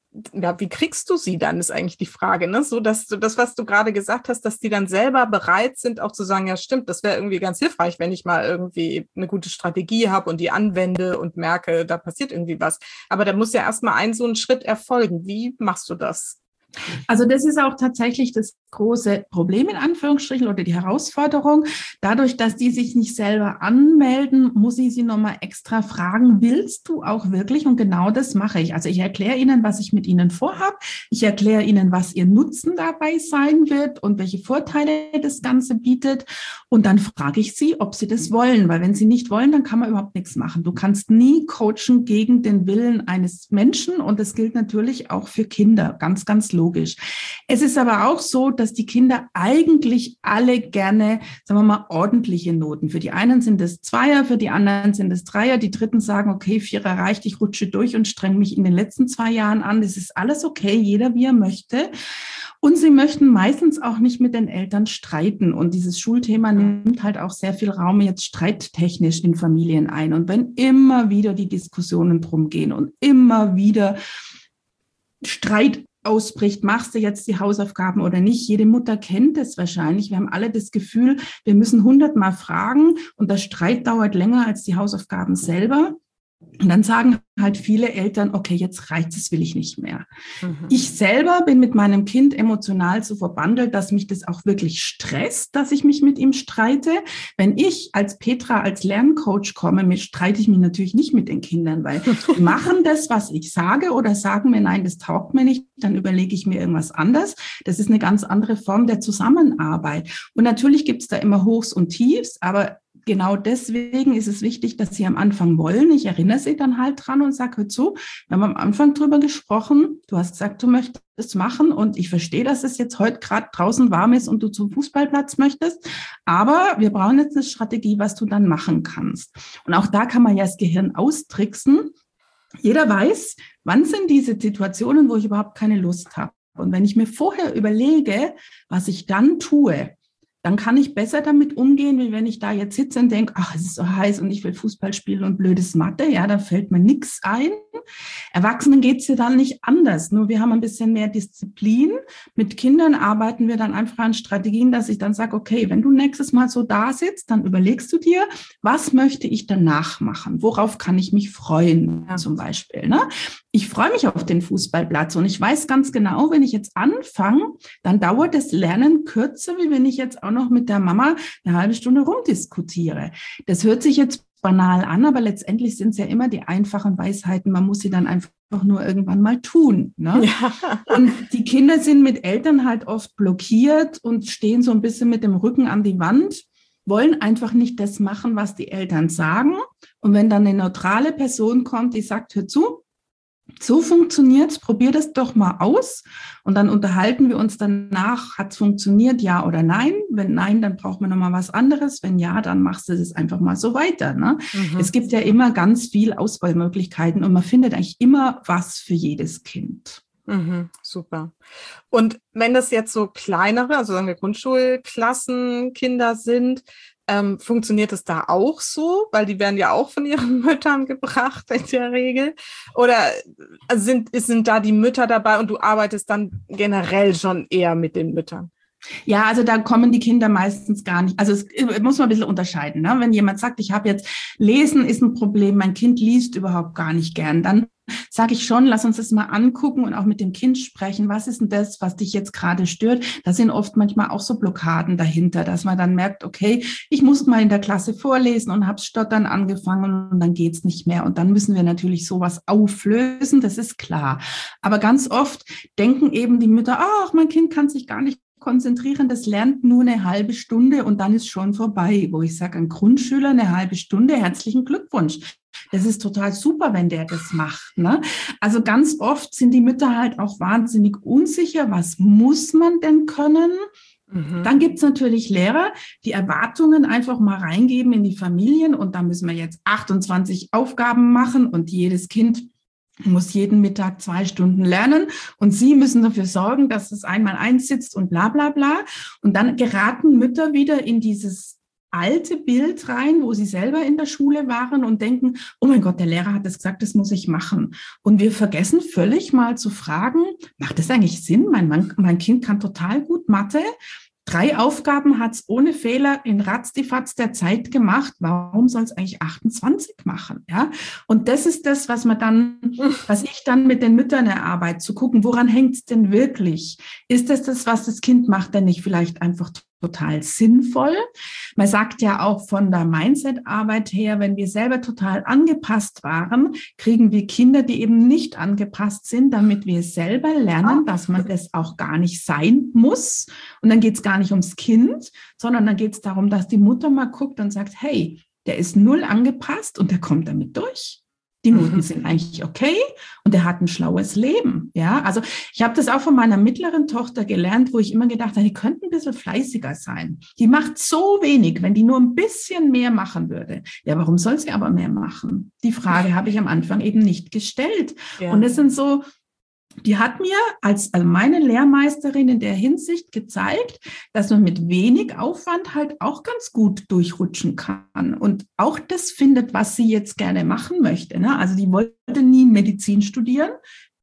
Ja, wie kriegst du sie dann, ist eigentlich die Frage, ne? So, dass du das, was du gerade gesagt hast, dass die dann selber bereit sind, auch zu sagen, ja stimmt, das wäre irgendwie ganz hilfreich, wenn ich mal irgendwie eine gute Strategie habe und die anwende und merke, da passiert irgendwie was. Aber da muss ja erstmal ein so ein Schritt erfolgen. Wie machst du das? Also das ist auch tatsächlich das große Problem in Anführungsstrichen oder die Herausforderung. Dadurch, dass die sich nicht selber anmelden, muss ich sie nochmal extra fragen, willst du auch wirklich? Und genau das mache ich. Also ich erkläre ihnen, was ich mit ihnen vorhabe. Ich erkläre ihnen, was ihr Nutzen dabei sein wird und welche Vorteile das Ganze bietet. Und dann frage ich sie, ob sie das wollen. Weil wenn sie nicht wollen, dann kann man überhaupt nichts machen. Du kannst nie coachen gegen den Willen eines Menschen. Und das gilt natürlich auch für Kinder. Ganz, ganz logisch. Es ist aber auch so, dass die Kinder eigentlich alle gerne, sagen wir mal, ordentliche Noten. Für die einen sind es Zweier, für die anderen sind es Dreier. Die Dritten sagen, okay, Vierer reicht, ich rutsche durch und strenge mich in den letzten zwei Jahren an. Das ist alles okay, jeder wie er möchte. Und sie möchten meistens auch nicht mit den Eltern streiten. Und dieses Schulthema nimmt halt auch sehr viel Raum jetzt streittechnisch in Familien ein. Und wenn immer wieder die Diskussionen drum gehen und immer wieder Streit ausbricht, machst du jetzt die Hausaufgaben oder nicht? Jede Mutter kennt es wahrscheinlich. Wir haben alle das Gefühl, wir müssen hundertmal fragen und der Streit dauert länger als die Hausaufgaben selber. Und dann sagen halt viele Eltern, okay, jetzt reicht es, will ich nicht mehr. Mhm. Ich selber bin mit meinem Kind emotional so verbandelt, dass mich das auch wirklich stresst, dass ich mich mit ihm streite. Wenn ich als Petra, als Lerncoach komme, mit, streite ich mich natürlich nicht mit den Kindern, weil die machen das, was ich sage oder sagen mir, nein, das taugt mir nicht, dann überlege ich mir irgendwas anderes. Das ist eine ganz andere Form der Zusammenarbeit. Und natürlich gibt es da immer Hochs und Tiefs, aber genau deswegen ist es wichtig, dass Sie am Anfang wollen. Ich erinnere Sie dann halt dran und sage, hör zu, wir haben am Anfang drüber gesprochen. Du hast gesagt, du möchtest es machen und ich verstehe, dass es jetzt heute gerade draußen warm ist und du zum Fußballplatz möchtest. Aber wir brauchen jetzt eine Strategie, was du dann machen kannst. Und auch da kann man ja das Gehirn austricksen. Jeder weiß, wann sind diese Situationen, wo ich überhaupt keine Lust habe. Und wenn ich mir vorher überlege, was ich dann tue, dann kann ich besser damit umgehen, wie wenn ich da jetzt sitze und denke, ach, es ist so heiß und ich will Fußball spielen und blödes Mathe. Ja, da fällt mir nichts ein. Erwachsenen geht es ja dann nicht anders. Nur wir haben ein bisschen mehr Disziplin. Mit Kindern arbeiten wir dann einfach an Strategien, dass ich dann sage, okay, wenn du nächstes Mal so da sitzt, dann überlegst du dir, was möchte ich danach machen? Worauf kann ich mich freuen, ja. zum Beispiel, ne? Ich freue mich auf den Fußballplatz und ich weiß ganz genau, wenn ich jetzt anfange, dann dauert das Lernen kürzer, wie wenn ich jetzt auch noch mit der Mama eine halbe Stunde rumdiskutiere. Das hört sich jetzt banal an, aber letztendlich sind es ja immer die einfachen Weisheiten. Man muss sie dann einfach nur irgendwann mal tun. Ne? Ja. Und die Kinder sind mit Eltern halt oft blockiert und stehen so ein bisschen mit dem Rücken an die Wand, wollen einfach nicht das machen, was die Eltern sagen. Und wenn dann eine neutrale Person kommt, die sagt, hör zu, so funktioniert's, probier das doch mal aus und dann unterhalten wir uns danach, hat's funktioniert, ja oder nein? Wenn nein, dann braucht man nochmal was anderes. Wenn ja, dann machst du das einfach mal so weiter. Ne? Mhm. Es gibt ja immer ganz viel Auswahlmöglichkeiten und man findet eigentlich immer was für jedes Kind. Mhm, super. Und wenn das jetzt so kleinere, also sagen wir Grundschulklassen, Kinder sind, Ähm, funktioniert es da auch so? Weil die werden ja auch von ihren Müttern gebracht in der Regel. Oder sind, sind da die Mütter dabei und du arbeitest dann generell schon eher mit den Müttern? Ja, also da kommen die Kinder meistens gar nicht. Also es muss man ein bisschen unterscheiden. Ne? Wenn jemand sagt, ich habe jetzt, Lesen ist ein Problem, mein Kind liest überhaupt gar nicht gern, dann sage ich schon, lass uns das mal angucken und auch mit dem Kind sprechen. Was ist denn das, was dich jetzt gerade stört? Da sind oft manchmal auch so Blockaden dahinter, dass man dann merkt, okay, ich muss mal in der Klasse vorlesen und habe stottern angefangen und dann geht's nicht mehr. Und dann müssen wir natürlich sowas auflösen, das ist klar. Aber ganz oft denken eben die Mütter, ach, mein Kind kann sich gar nicht konzentrieren, das lernt nur eine halbe Stunde und dann ist schon vorbei. Wo ich sage, ein Grundschüler eine halbe Stunde, herzlichen Glückwunsch. Das ist total super, wenn der das macht. Ne? Also ganz oft sind die Mütter halt auch wahnsinnig unsicher. Was muss man denn können? Mhm. Dann gibt es natürlich Lehrer, die Erwartungen einfach mal reingeben in die Familien und da müssen wir jetzt achtundzwanzig Aufgaben machen und jedes Kind muss jeden Mittag zwei Stunden lernen und Sie müssen dafür sorgen, dass es einmal eins sitzt und bla bla bla. Und dann geraten Mütter wieder in dieses alte Bild rein, wo sie selber in der Schule waren und denken, oh mein Gott, der Lehrer hat das gesagt, das muss ich machen. Und wir vergessen völlig mal zu fragen, macht das eigentlich Sinn? Mein, Mann, mein Kind kann total gut Mathe. Drei Aufgaben hat es ohne Fehler in Ratzdifatz der Zeit gemacht. Warum soll es eigentlich achtundzwanzig machen? Ja? Und das ist das, was man dann, was ich dann mit den Müttern erarbeite, zu gucken, woran hängt es denn wirklich? Ist das das, was das Kind macht, denn nicht vielleicht einfach total sinnvoll? Man sagt ja auch von der Mindset-Arbeit her, wenn wir selber total angepasst waren, kriegen wir Kinder, die eben nicht angepasst sind, damit wir selber lernen, dass man das auch gar nicht sein muss. Und dann geht es gar nicht ums Kind, sondern dann geht es darum, dass die Mutter mal guckt und sagt, hey, der ist null angepasst und der kommt damit durch. Die Noten sind eigentlich okay und er hat ein schlaues Leben. Ja, also ich habe das auch von meiner mittleren Tochter gelernt, wo ich immer gedacht habe, die könnte ein bisschen fleißiger sein. Die macht so wenig, wenn die nur ein bisschen mehr machen würde. Ja, warum soll sie aber mehr machen? Die Frage habe ich am Anfang eben nicht gestellt. Ja. Und es sind so, die hat mir als, als meine Lehrmeisterin in der Hinsicht gezeigt, dass man mit wenig Aufwand halt auch ganz gut durchrutschen kann und auch das findet, was sie jetzt gerne machen möchte. Ne? Also die wollte nie Medizin studieren.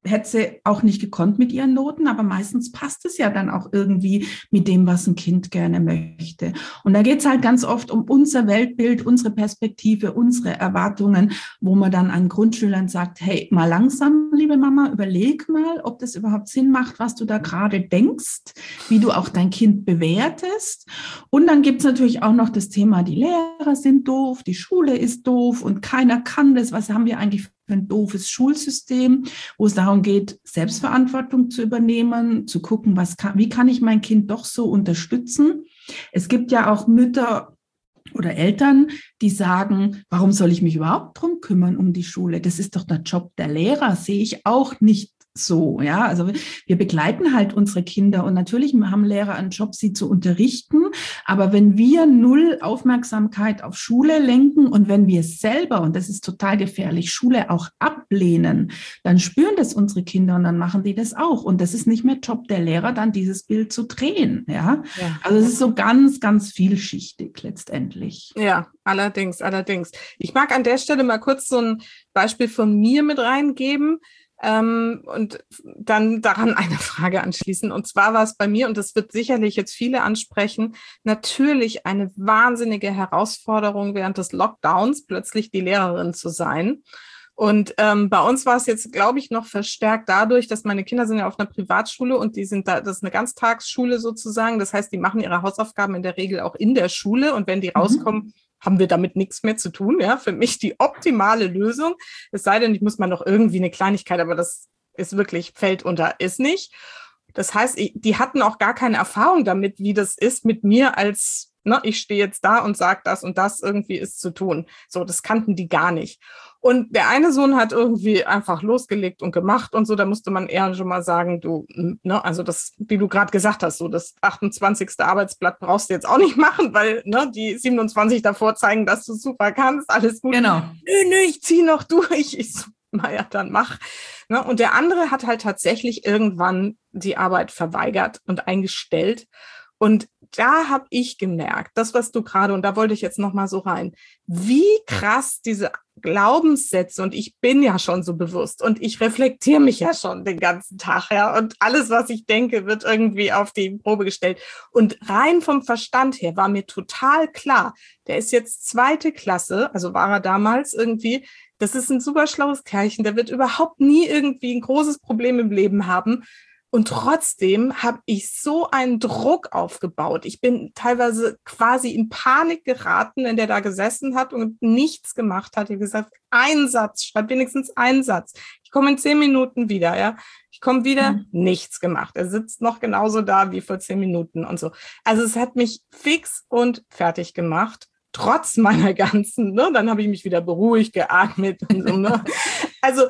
hätte sie auch nicht gekonnt mit ihren Noten, aber meistens passt es ja dann auch irgendwie mit dem, was ein Kind gerne möchte. Und da geht es halt ganz oft um unser Weltbild, unsere Perspektive, unsere Erwartungen, wo man dann an Grundschülern sagt, hey, mal langsam, liebe Mama, überleg mal, ob das überhaupt Sinn macht, was du da gerade denkst, wie du auch dein Kind bewertest. Und dann gibt es natürlich auch noch das Thema, die Lehrer sind doof, die Schule ist doof und keiner kann das. Was haben wir eigentlich für ein doofes Schulsystem, wo es darum geht, Selbstverantwortung zu übernehmen, zu gucken, was kann, wie kann ich mein Kind doch so unterstützen. Es gibt ja auch Mütter oder Eltern, die sagen, warum soll ich mich überhaupt drum kümmern um die Schule? Das ist doch der Job der Lehrer, sehe ich auch nicht so, ja, also wir begleiten halt unsere Kinder und natürlich haben Lehrer einen Job, sie zu unterrichten, aber wenn wir null Aufmerksamkeit auf Schule lenken und wenn wir selber, und das ist total gefährlich, Schule auch ablehnen, dann spüren das unsere Kinder und dann machen die das auch und das ist nicht mehr Job der Lehrer, dann dieses Bild zu drehen, ja, ja. Also es ist so ganz, ganz vielschichtig letztendlich. Ja, allerdings, allerdings. Ich mag an der Stelle mal kurz so ein Beispiel von mir mit reingeben, Ähm, und dann daran eine Frage anschließen. Und zwar war es bei mir, und das wird sicherlich jetzt viele ansprechen, natürlich eine wahnsinnige Herausforderung während des Lockdowns, plötzlich die Lehrerin zu sein. Und ähm, bei uns war es jetzt, glaube ich, noch verstärkt dadurch, dass meine Kinder sind ja auf einer Privatschule und die sind da, das ist eine Ganztagsschule sozusagen. Das heißt, die machen ihre Hausaufgaben in der Regel auch in der Schule und wenn die mhm. rauskommen, haben wir damit nichts mehr zu tun. Ja, für mich die optimale Lösung. Es sei denn, ich muss mal noch irgendwie eine Kleinigkeit, aber das ist wirklich, fällt unter, ist nicht. Das heißt, die hatten auch gar keine Erfahrung damit, wie das ist mit mir als, ne, ich stehe jetzt da und sage das und das irgendwie ist zu tun. So, das kannten die gar nicht. Und der eine Sohn hat irgendwie einfach losgelegt und gemacht und so, da musste man eher schon mal sagen, du, ne, also das, wie du gerade gesagt hast, so das achtundzwanzigste Arbeitsblatt brauchst du jetzt auch nicht machen, weil ne, die siebenundzwanzig davor zeigen, dass du super kannst, alles gut. Genau. Nö, nö, ich zieh noch durch. Ich so, naja, dann mach. Ne, und der andere hat halt tatsächlich irgendwann die Arbeit verweigert und eingestellt. Und da habe ich gemerkt, das, was du gerade, und da wollte ich jetzt noch mal so rein, wie krass diese Glaubenssätze, und ich bin ja schon so bewusst und ich reflektiere mich ja schon den ganzen Tag, ja, und alles, was ich denke, wird irgendwie auf die Probe gestellt. Und rein vom Verstand her war mir total klar, der ist jetzt zweite Klasse, also war er damals irgendwie, das ist ein super schlaues Kerlchen, der wird überhaupt nie irgendwie ein großes Problem im Leben haben. Und trotzdem habe ich so einen Druck aufgebaut. Ich bin teilweise quasi in Panik geraten, in der da gesessen hat und nichts gemacht hat. Ich habe gesagt, ein Satz, schreib wenigstens einen Satz. Ich komme in zehn Minuten wieder, ja. Ich komme wieder, mhm. nichts gemacht. Er sitzt noch genauso da wie vor zehn Minuten und so. Also es hat mich fix und fertig gemacht, trotz meiner ganzen, ne, dann habe ich mich wieder beruhigt, geatmet und so, ne. Also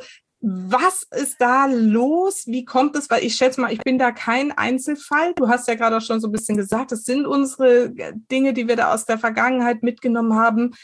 was ist da los? Wie kommt es? Weil ich schätze mal, ich bin da kein Einzelfall. Du hast ja gerade auch schon so ein bisschen gesagt, das sind unsere Dinge, die wir da aus der Vergangenheit mitgenommen haben.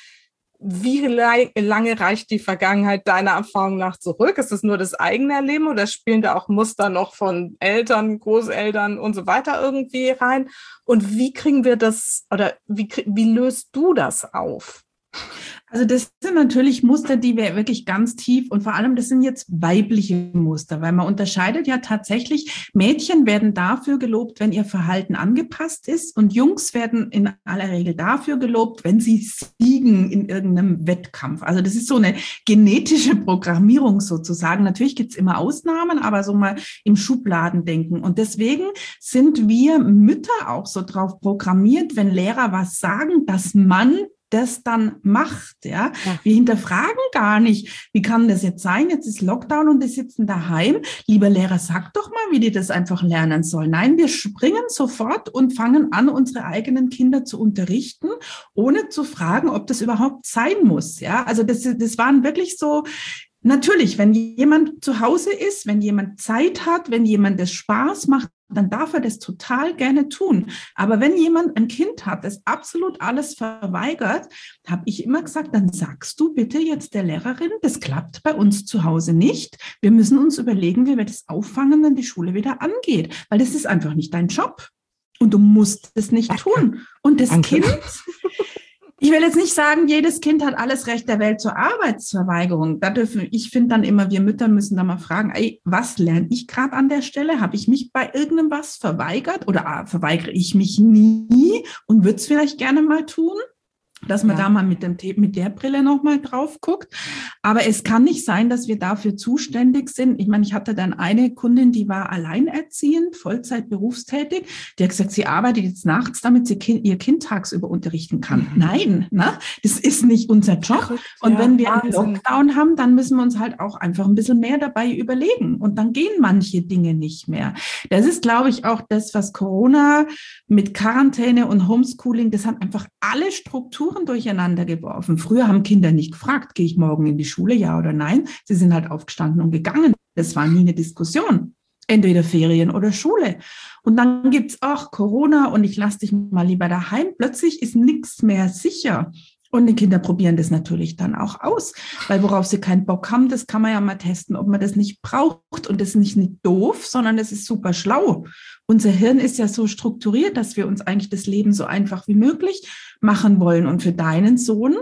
Wie lange reicht die Vergangenheit deiner Erfahrung nach zurück? Ist das nur das eigene Erleben oder spielen da auch Muster noch von Eltern, Großeltern und so weiter irgendwie rein? Und wie kriegen wir das oder wie, wie löst du das auf? Also das sind natürlich Muster, die wir wirklich ganz tief und vor allem das sind jetzt weibliche Muster, weil man unterscheidet ja tatsächlich, Mädchen werden dafür gelobt, wenn ihr Verhalten angepasst ist und Jungs werden in aller Regel dafür gelobt, wenn sie siegen in irgendeinem Wettkampf. Also das ist so eine genetische Programmierung sozusagen. Natürlich gibt es immer Ausnahmen, aber so mal im Schubladendenken. Und deswegen sind wir Mütter auch so drauf programmiert, wenn Lehrer was sagen, dass man das dann macht, ja? ja. Wir hinterfragen gar nicht, wie kann das jetzt sein? Jetzt ist Lockdown und die sitzen daheim. Lieber Lehrer, sag doch mal, wie die das einfach lernen sollen. Nein, wir springen sofort und fangen an, unsere eigenen Kinder zu unterrichten, ohne zu fragen, ob das überhaupt sein muss, ja? Also das, das waren wirklich so, natürlich, wenn jemand zu Hause ist, wenn jemand Zeit hat, wenn jemand das Spaß macht, dann darf er das total gerne tun. Aber wenn jemand ein Kind hat, das absolut alles verweigert, habe ich immer gesagt, dann sagst du bitte jetzt der Lehrerin, das klappt bei uns zu Hause nicht. Wir müssen uns überlegen, wie wir das auffangen, wenn die Schule wieder angeht. Weil das ist einfach nicht dein Job. Und du musst es nicht tun. Und das Danke. Kind... Ich will jetzt nicht sagen, jedes Kind hat alles Recht der Welt zur Arbeitsverweigerung. Da dürfen, ich finde dann immer, wir Mütter müssen da mal fragen, ey, was lerne ich gerade an der Stelle? Habe ich mich bei irgendeinem was verweigert oder ah, verweigere ich mich nie und würde es vielleicht gerne mal tun? Dass man ja. da mal mit dem mit der Brille nochmal drauf guckt. Aber es kann nicht sein, dass wir dafür zuständig sind. Ich meine, ich hatte dann eine Kundin, die war alleinerziehend, Vollzeit berufstätig. Die hat gesagt, sie arbeitet jetzt nachts, damit sie kind, ihr Kind tagsüber unterrichten kann. Mhm. Nein, ne? Das ist nicht unser Job. Und ja, wenn wir einen Lockdown haben, dann müssen wir uns halt auch einfach ein bisschen mehr dabei überlegen. Und dann gehen manche Dinge nicht mehr. Das ist, glaube ich, auch das, was Corona mit Quarantäne und Homeschooling, das hat einfach alle Strukturen durcheinander geworfen. Früher haben Kinder nicht gefragt, gehe ich morgen in die Schule, ja oder nein. Sie sind halt aufgestanden und gegangen. Das war nie eine Diskussion. Entweder Ferien oder Schule. Und dann gibt's auch Corona und ich lasse dich mal lieber daheim. Plötzlich ist nichts mehr sicher. Und die Kinder probieren das natürlich dann auch aus, weil worauf sie keinen Bock haben, das kann man ja mal testen, ob man das nicht braucht. Und das ist nicht, nicht doof, sondern das ist super schlau. Unser Hirn ist ja so strukturiert, dass wir uns eigentlich das Leben so einfach wie möglich machen wollen. Und für deinen Sohn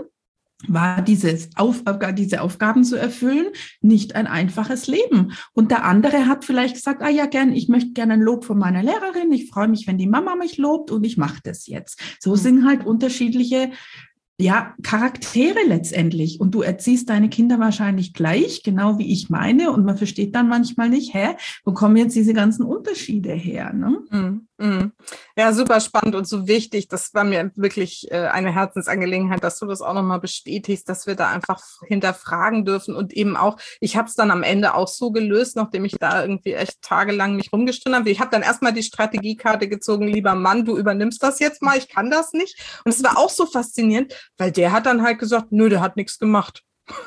war dieses Auf, diese Aufgaben zu erfüllen nicht ein einfaches Leben. Und der andere hat vielleicht gesagt, ah ja, gern, ich möchte gerne ein Lob von meiner Lehrerin. Ich freue mich, wenn die Mama mich lobt und ich mache das jetzt. So sind halt unterschiedliche Ja, Charaktere letztendlich. Und du erziehst deine Kinder wahrscheinlich gleich, genau wie ich meine. Und man versteht dann manchmal nicht, hä, wo kommen jetzt diese ganzen Unterschiede her? Ne? Mm, mm. Ja, super spannend und so wichtig. Das war mir wirklich äh, eine Herzensangelegenheit, dass du das auch nochmal bestätigst, dass wir da einfach hinterfragen dürfen. Und eben auch, ich habe es dann am Ende auch so gelöst, nachdem ich da irgendwie echt tagelang mich rumgestritten habe. Ich habe dann erstmal die Strategiekarte gezogen, lieber Mann, du übernimmst das jetzt mal, ich kann das nicht. Und es war auch so faszinierend, weil der hat dann halt gesagt, nö, der hat nichts gemacht.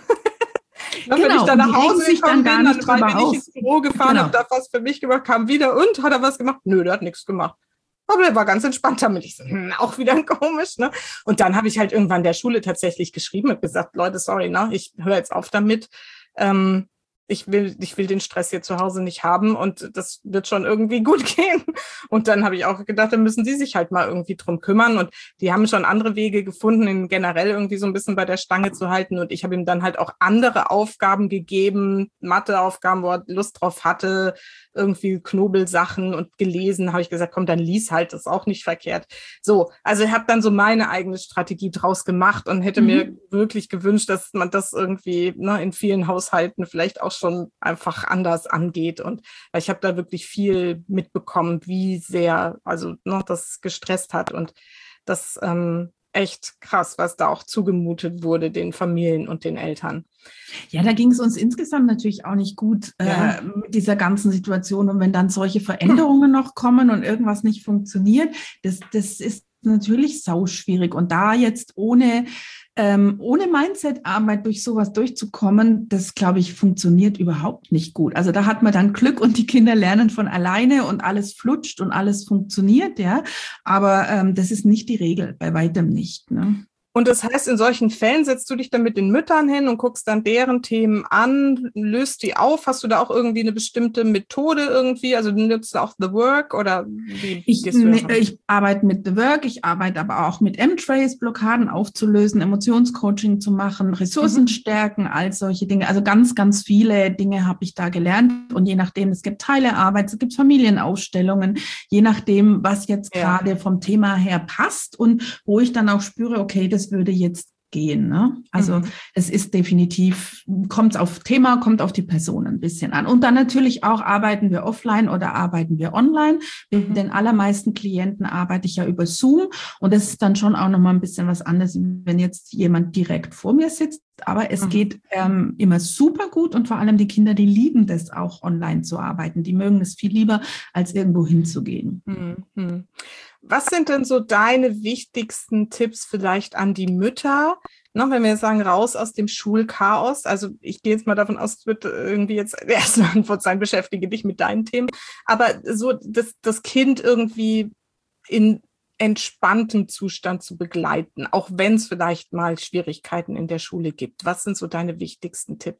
Genau, wenn ich dann nach Hause gekommen bin, dann bin ich ins Büro gefahren, genau. habe da was für mich gemacht, kam wieder und hat er was gemacht? Nö, der hat nichts gemacht. Aber der war ganz entspannt damit. Ich so, hm, auch wieder komisch, ne? Und dann habe ich halt irgendwann der Schule tatsächlich geschrieben und gesagt, Leute, sorry, ne, ich höre jetzt auf damit. Ähm, Ich will, ich will den Stress hier zu Hause nicht haben und das wird schon irgendwie gut gehen. Und dann habe ich auch gedacht, dann müssen die sich halt mal irgendwie drum kümmern. Und die haben schon andere Wege gefunden, ihn generell irgendwie so ein bisschen bei der Stange zu halten. Und ich habe ihm dann halt auch andere Aufgaben gegeben, Matheaufgaben, wo er Lust drauf hatte, irgendwie Knobelsachen und gelesen. Habe ich gesagt, komm, dann lies halt, das ist auch nicht verkehrt. So, also ich habe dann so meine eigene Strategie draus gemacht und hätte mhm. mir wirklich gewünscht, dass man das irgendwie ne, in vielen Haushalten vielleicht auch schon einfach anders angeht. Und ich habe da wirklich viel mitbekommen, wie sehr also noch das gestresst hat und das ähm, echt krass, was da auch zugemutet wurde den Familien und den Eltern. Ja, da ging es uns insgesamt natürlich auch nicht gut ja. äh, mit dieser ganzen Situation. Und wenn dann solche Veränderungen hm. noch kommen und irgendwas nicht funktioniert, das, das ist natürlich sauschwierig. Und da jetzt ohne Ähm, ohne Mindset-Arbeit durch sowas durchzukommen, das, glaube ich, funktioniert überhaupt nicht gut. Also da hat man dann Glück und die Kinder lernen von alleine und alles flutscht und alles funktioniert, ja. Aber ähm, das ist nicht die Regel, bei weitem nicht, ne? Und das heißt, in solchen Fällen setzt du dich dann mit den Müttern hin und guckst dann deren Themen an, löst die auf. Hast du da auch irgendwie eine bestimmte Methode irgendwie? Also nutzt du auch The Work oder wie ich, gehst du ne, ich arbeite mit The Work, ich arbeite aber auch mit M-Trace, Blockaden aufzulösen, Emotionscoaching zu machen, Ressourcen mhm. stärken, all solche Dinge. Also ganz, ganz viele Dinge habe ich da gelernt. Und je nachdem, es gibt Teilearbeit, es gibt Familienausstellungen, je nachdem, was jetzt ja. gerade vom Thema her passt und wo ich dann auch spüre, okay, das würde jetzt gehen. Ne? Also mhm. es ist definitiv, kommt auf Thema, kommt auf die Person ein bisschen an. Und dann natürlich auch, arbeiten wir offline oder arbeiten wir online. Mit den allermeisten Klienten arbeite ich ja über Zoom und das ist dann schon auch nochmal ein bisschen was anderes, wenn jetzt jemand direkt vor mir sitzt. Aber es mhm. geht ähm, immer super gut und vor allem die Kinder, die lieben das auch, online zu arbeiten. Die mögen es viel lieber, als irgendwo hinzugehen. Mhm. Was sind denn so deine wichtigsten Tipps vielleicht an die Mütter? Noch, wenn wir jetzt sagen, raus aus dem Schulchaos. Also ich gehe jetzt mal davon aus, es wird irgendwie jetzt die erste Antwort sein, beschäftige dich mit deinen Themen. Aber so das, das Kind irgendwie in entspanntem Zustand zu begleiten, auch wenn es vielleicht mal Schwierigkeiten in der Schule gibt. Was sind so deine wichtigsten Tipps?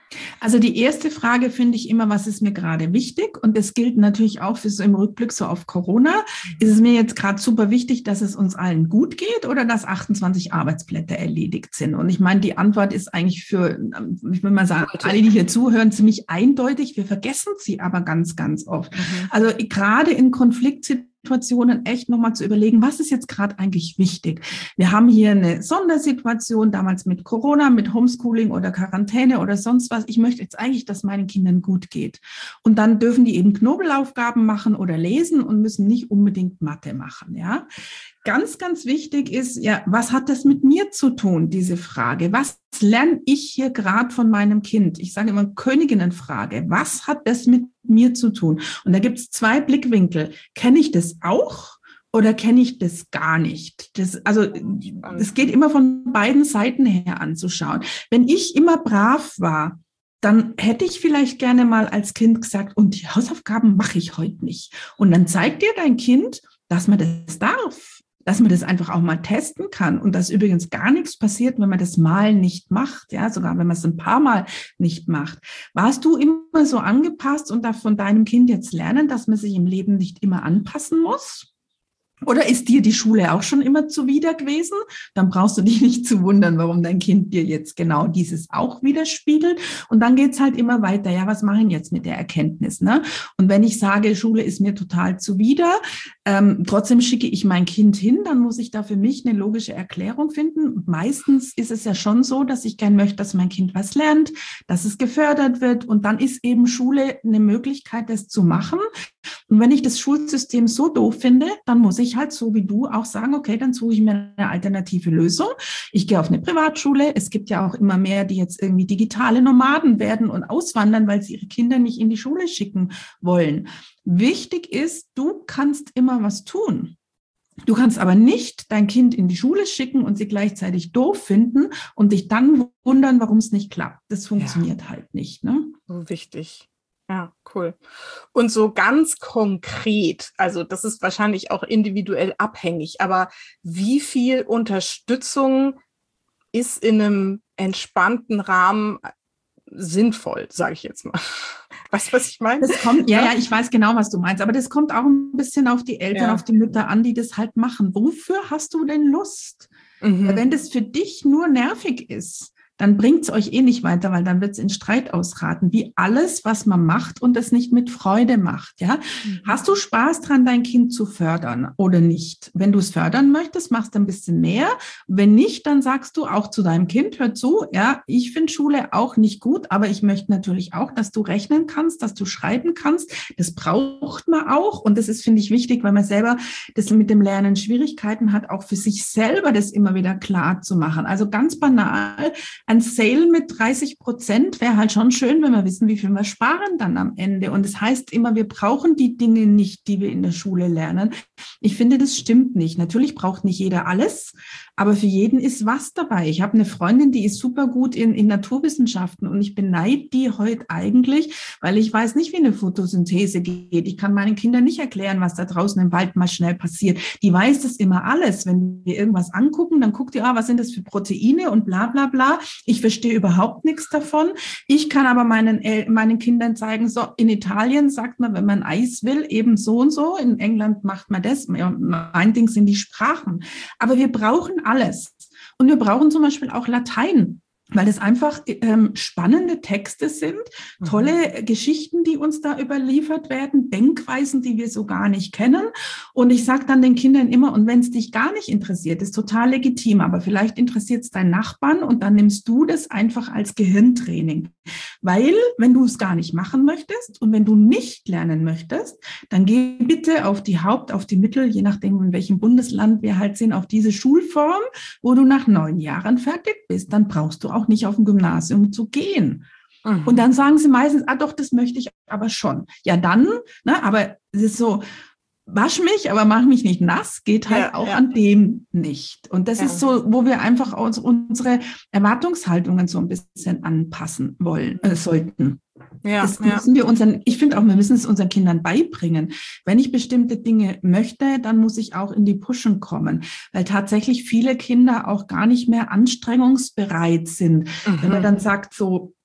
Also die erste Frage finde ich immer, was ist mir gerade wichtig? Und das gilt natürlich auch für so im Rückblick so auf Corona. Ist es mir jetzt gerade super wichtig, dass es uns allen gut geht oder dass achtundzwanzig Arbeitsplätze erledigt sind? Und ich meine, die Antwort ist eigentlich für, ich will mal sagen, alle, die hier zuhören, ziemlich eindeutig. Wir vergessen sie aber ganz, ganz oft. Mhm. Also gerade in Konfliktsituationen Situationen echt nochmal zu überlegen, was ist jetzt gerade eigentlich wichtig? Wir haben hier eine Sondersituation, damals mit Corona, mit Homeschooling oder Quarantäne oder sonst was. Ich möchte jetzt eigentlich, dass meinen Kindern gut geht. Und dann dürfen die eben Knobelaufgaben machen oder lesen und müssen nicht unbedingt Mathe machen, ja. Ganz, ganz wichtig ist, ja, was hat das mit mir zu tun, diese Frage? Was lerne ich hier gerade von meinem Kind? Ich sage immer Königinnenfrage. Was hat das mit mir zu tun? Und da gibt es zwei Blickwinkel. Kenne ich das auch oder kenne ich das gar nicht? Das, also, es geht immer von beiden Seiten her anzuschauen. Wenn ich immer brav war, dann hätte ich vielleicht gerne mal als Kind gesagt, und die Hausaufgaben mache ich heute nicht. Und dann zeigt dir dein Kind, dass man das darf. Dass man das einfach auch mal testen kann und dass übrigens gar nichts passiert, wenn man das mal nicht macht, ja, sogar wenn man es ein paar Mal nicht macht. Warst du immer so angepasst und darf von deinem Kind jetzt lernen, dass man sich im Leben nicht immer anpassen muss? Oder ist dir die Schule auch schon immer zuwider gewesen? Dann brauchst du dich nicht zu wundern, warum dein Kind dir jetzt genau dieses auch widerspiegelt. Und dann geht's halt immer weiter. Ja, was mache ich jetzt mit der Erkenntnis? Ne? Und wenn ich sage, Schule ist mir total zuwider, ähm, trotzdem schicke ich mein Kind hin, dann muss ich da für mich eine logische Erklärung finden. Und meistens ist es ja schon so, dass ich gern möchte, dass mein Kind was lernt, dass es gefördert wird. Und dann ist eben Schule eine Möglichkeit, das zu machen. Und wenn ich das Schulsystem so doof finde, dann muss ich halt so wie du auch sagen, okay, dann suche ich mir eine alternative Lösung. Ich gehe auf eine Privatschule. Es gibt ja auch immer mehr, die jetzt irgendwie digitale Nomaden werden und auswandern, weil sie ihre Kinder nicht in die Schule schicken wollen. Wichtig ist, du kannst immer was tun. Du kannst aber nicht dein Kind in die Schule schicken und sie gleichzeitig doof finden und dich dann wundern, warum es nicht klappt. Das funktioniert ja halt nicht. Ne? So wichtig. Ja, cool. Und so ganz konkret, also das ist wahrscheinlich auch individuell abhängig, aber wie viel Unterstützung ist in einem entspannten Rahmen sinnvoll, sage ich jetzt mal. Weißt du, was ich meine? Das kommt, ja, ja, ich weiß genau, was du meinst, aber das kommt auch ein bisschen auf die Eltern, ja. auf die Mütter an, die das halt machen. Wofür hast du denn Lust? Mhm. Wenn das für dich nur nervig ist, dann bringt es euch eh nicht weiter, weil dann wird es in Streit ausraten, wie alles, was man macht und das nicht mit Freude macht. Ja, mhm. Hast du Spaß dran, dein Kind zu fördern oder nicht? Wenn du es fördern möchtest, machst du ein bisschen mehr. Wenn nicht, dann sagst du auch zu deinem Kind, hör zu, ja, ich finde Schule auch nicht gut, aber ich möchte natürlich auch, dass du rechnen kannst, dass du schreiben kannst. Das braucht man auch und das ist, finde ich, wichtig, weil man selber das mit dem Lernen Schwierigkeiten hat, auch für sich selber das immer wieder klar zu machen. Also ganz banal, ein Sale mit dreißig Prozent wäre halt schon schön, wenn wir wissen, wie viel wir sparen dann am Ende. Und das heißt immer, wir brauchen die Dinge nicht, die wir in der Schule lernen. Ich finde, das stimmt nicht. Natürlich braucht nicht jeder alles, aber für jeden ist was dabei. Ich habe eine Freundin, die ist super gut in, in Naturwissenschaften und ich beneide die heute eigentlich, weil ich weiß nicht, wie eine Photosynthese geht. Ich kann meinen Kindern nicht erklären, was da draußen im Wald mal schnell passiert. Die weiß das immer alles. Wenn wir irgendwas angucken, dann guckt ihr, ah, was sind das für Proteine und bla bla bla. Ich verstehe überhaupt nichts davon. Ich kann aber meinen, meinen Kindern zeigen, so in Italien sagt man, wenn man Eis will, eben so und so. In England macht man das. Mein Ding sind die Sprachen. Aber wir brauchen alles. Und wir brauchen zum Beispiel auch Latein, weil es einfach ähm, spannende Texte sind, tolle mhm. Geschichten, die uns da überliefert werden, Denkweisen, die wir so gar nicht kennen. Und ich sage dann den Kindern immer, und wenn es dich gar nicht interessiert, ist total legitim, aber vielleicht interessiert es deinen Nachbarn und dann nimmst du das einfach als Gehirntraining. Weil, wenn du es gar nicht machen möchtest und wenn du nicht lernen möchtest, dann geh bitte auf die Haupt-, auf die Mittel, je nachdem, in welchem Bundesland wir halt sind, auf diese Schulform, wo du nach neun Jahren fertig bist. Dann brauchst du auch nicht auf dem Gymnasium zu gehen. Mhm. Und dann sagen sie meistens, ah doch, das möchte ich aber schon. Ja dann, ne, aber es ist so, wasch mich, aber mach mich nicht nass, geht halt ja, auch ja. an dem nicht. Und das ja. ist so, wo wir einfach uns, unsere Erwartungshaltungen so ein bisschen anpassen wollen, äh, sollten. Ja, das müssen ja. wir unseren, ich finde auch, wir müssen es unseren Kindern beibringen. Wenn ich bestimmte Dinge möchte, dann muss ich auch in die Pushen kommen, weil tatsächlich viele Kinder auch gar nicht mehr anstrengungsbereit sind. Mhm. Wenn man dann sagt so,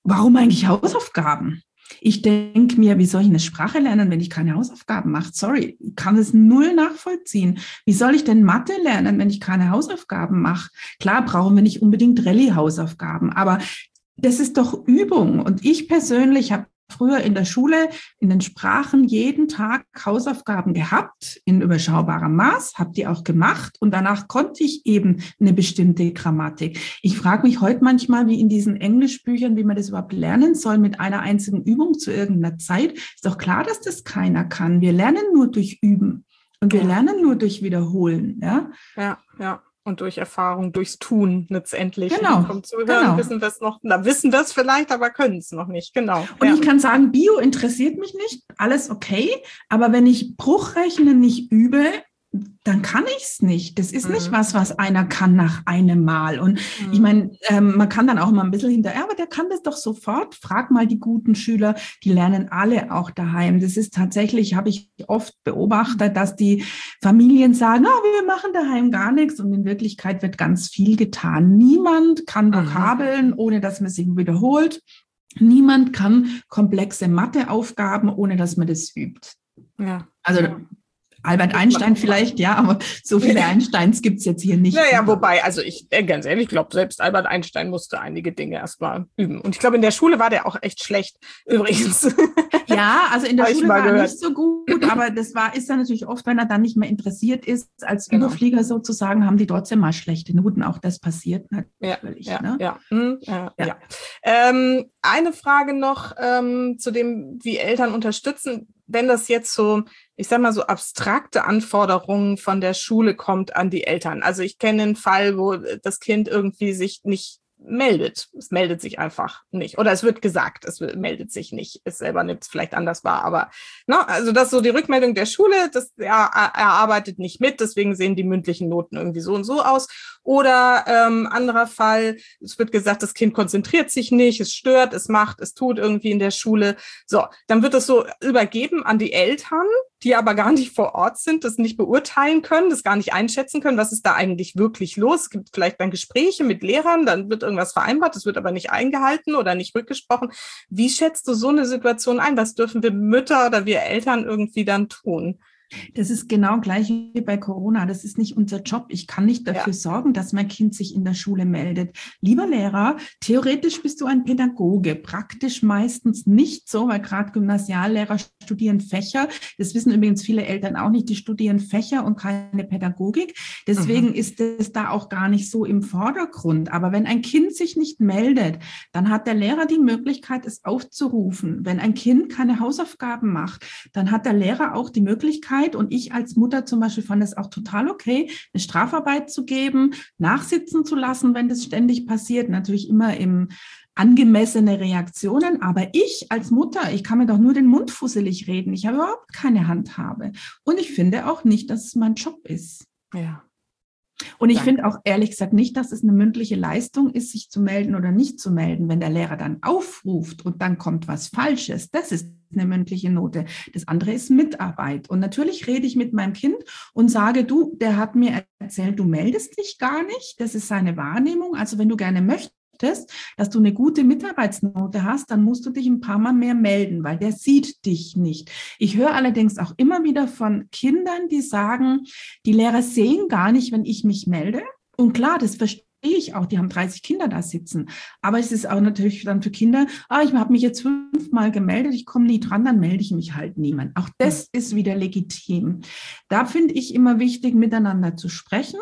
warum eigentlich Hausaufgaben? Ich denke mir, wie soll ich eine Sprache lernen, wenn ich keine Hausaufgaben mache? Sorry, ich kann das null nachvollziehen. Wie soll ich denn Mathe lernen, wenn ich keine Hausaufgaben mache? Klar, brauchen wir nicht unbedingt Rallye-Hausaufgaben, aber das ist doch Übung. Und ich persönlich habe früher in der Schule, in den Sprachen jeden Tag Hausaufgaben gehabt, in überschaubarem Maß, habe die auch gemacht und danach konnte ich eben eine bestimmte Grammatik. Ich frage mich heute manchmal, wie in diesen Englischbüchern, wie man das überhaupt lernen soll mit einer einzigen Übung zu irgendeiner Zeit. Ist doch klar, dass das keiner kann. Wir lernen nur durch Üben und wir lernen nur durch Wiederholen. Ja, ja, ja. Und durch Erfahrung, durchs Tun letztendlich. Genau. Vom Zuhören genau. wissen wir es noch, na, wissen wir es vielleicht, aber können es noch nicht, genau. Und ja. ich kann sagen, Bio interessiert mich nicht, alles okay, aber wenn ich Bruchrechnen nicht übe, dann kann ich es nicht. Das ist mhm. nicht was, was einer kann nach einem Mal. Und mhm. ich meine, ähm, man kann dann auch mal ein bisschen hinterher, aber der kann das doch sofort. Frag mal die guten Schüler, die lernen alle auch daheim. Das ist tatsächlich, habe ich oft beobachtet, dass die Familien sagen, oh, wir machen daheim gar nichts. Und in Wirklichkeit wird ganz viel getan. Niemand kann Vokabeln, ohne dass man sie wiederholt. Niemand kann komplexe Matheaufgaben, ohne dass man das übt. Ja. Also Albert Einstein vielleicht, ja, aber so viele Einsteins gibt's jetzt hier nicht. Naja, wobei, also ich, ganz ehrlich, ich glaube, selbst Albert Einstein musste einige Dinge erstmal üben. Und ich glaube, in der Schule war der auch echt schlecht, übrigens. Ja, also in der Habe Schule ich mal war er gehört. nicht so gut, aber das war, ist dann natürlich oft, wenn er dann nicht mehr interessiert ist, als Genau. Überflieger sozusagen, haben die trotzdem mal schlechte Noten. Auch das passiert Ja, natürlich. ja, ne? ja, hm, ja, Ja. ja. Ähm, eine Frage noch ähm, zu dem, wie Eltern unterstützen, wenn das jetzt so, ich sag mal so abstrakte Anforderungen von der Schule kommt an die Eltern. Also ich kenne einen Fall, wo das Kind irgendwie sich nicht meldet. Es meldet sich einfach nicht. Oder es wird gesagt, es meldet sich nicht. Es selber nimmt es vielleicht anders wahr. Aber ne, also das ist so die Rückmeldung der Schule, das, ja, er arbeitet nicht mit, deswegen sehen die mündlichen Noten irgendwie so und so aus. Oder ähm, anderer Fall, es wird gesagt, das Kind konzentriert sich nicht, es stört, es macht, es tut irgendwie in der Schule. So, dann wird es so übergeben an die Eltern, die aber gar nicht vor Ort sind, das nicht beurteilen können, das gar nicht einschätzen können, was ist da eigentlich wirklich los. Es gibt vielleicht dann Gespräche mit Lehrern, dann wird irgendwas vereinbart, das wird aber nicht eingehalten oder nicht rückgesprochen. Wie schätzt du so eine Situation ein? Was dürfen wir Mütter oder wir Eltern irgendwie dann tun? Das ist genau gleich wie bei Corona. Das ist nicht unser Job. Ich kann nicht dafür ja. sorgen, dass mein Kind sich in der Schule meldet. Lieber Lehrer, theoretisch bist du ein Pädagoge, praktisch meistens nicht so, weil gerade Gymnasiallehrer studieren Fächer. Das wissen übrigens viele Eltern auch nicht. Die studieren Fächer und keine Pädagogik. Deswegen mhm. ist es da auch gar nicht so im Vordergrund. Aber wenn ein Kind sich nicht meldet, dann hat der Lehrer die Möglichkeit, es aufzurufen. Wenn ein Kind keine Hausaufgaben macht, dann hat der Lehrer auch die Möglichkeit, und ich als Mutter zum Beispiel fand es auch total okay, eine Strafarbeit zu geben, nachsitzen zu lassen, wenn das ständig passiert. Natürlich immer im angemessene Reaktionen. Aber ich als Mutter, ich kann mir doch nur den Mund fusselig reden. Ich habe überhaupt keine Handhabe. Und ich finde auch nicht, dass es mein Job ist. Ja. Und ich finde auch ehrlich gesagt nicht, dass es eine mündliche Leistung ist, sich zu melden oder nicht zu melden. Wenn der Lehrer dann aufruft und dann kommt was Falsches, das ist eine mündliche Note. Das andere ist Mitarbeit. Und natürlich rede ich mit meinem Kind und sage, du, der hat mir erzählt, du meldest dich gar nicht. Das ist seine Wahrnehmung. Also wenn du gerne möchtest, dass du eine gute Mitarbeitsnote hast, dann musst du dich ein paar Mal mehr melden, weil der sieht dich nicht. Ich höre allerdings auch immer wieder von Kindern, die sagen, die Lehrer sehen gar nicht, wenn ich mich melde. Und klar, das verstehe ich auch, die haben dreißig Kinder da sitzen. Aber es ist auch natürlich dann für Kinder, ah, ich habe mich jetzt fünfmal gemeldet, ich komme nie dran, dann melde ich mich halt niemand. Auch das ist wieder legitim. Da finde ich immer wichtig, miteinander zu sprechen.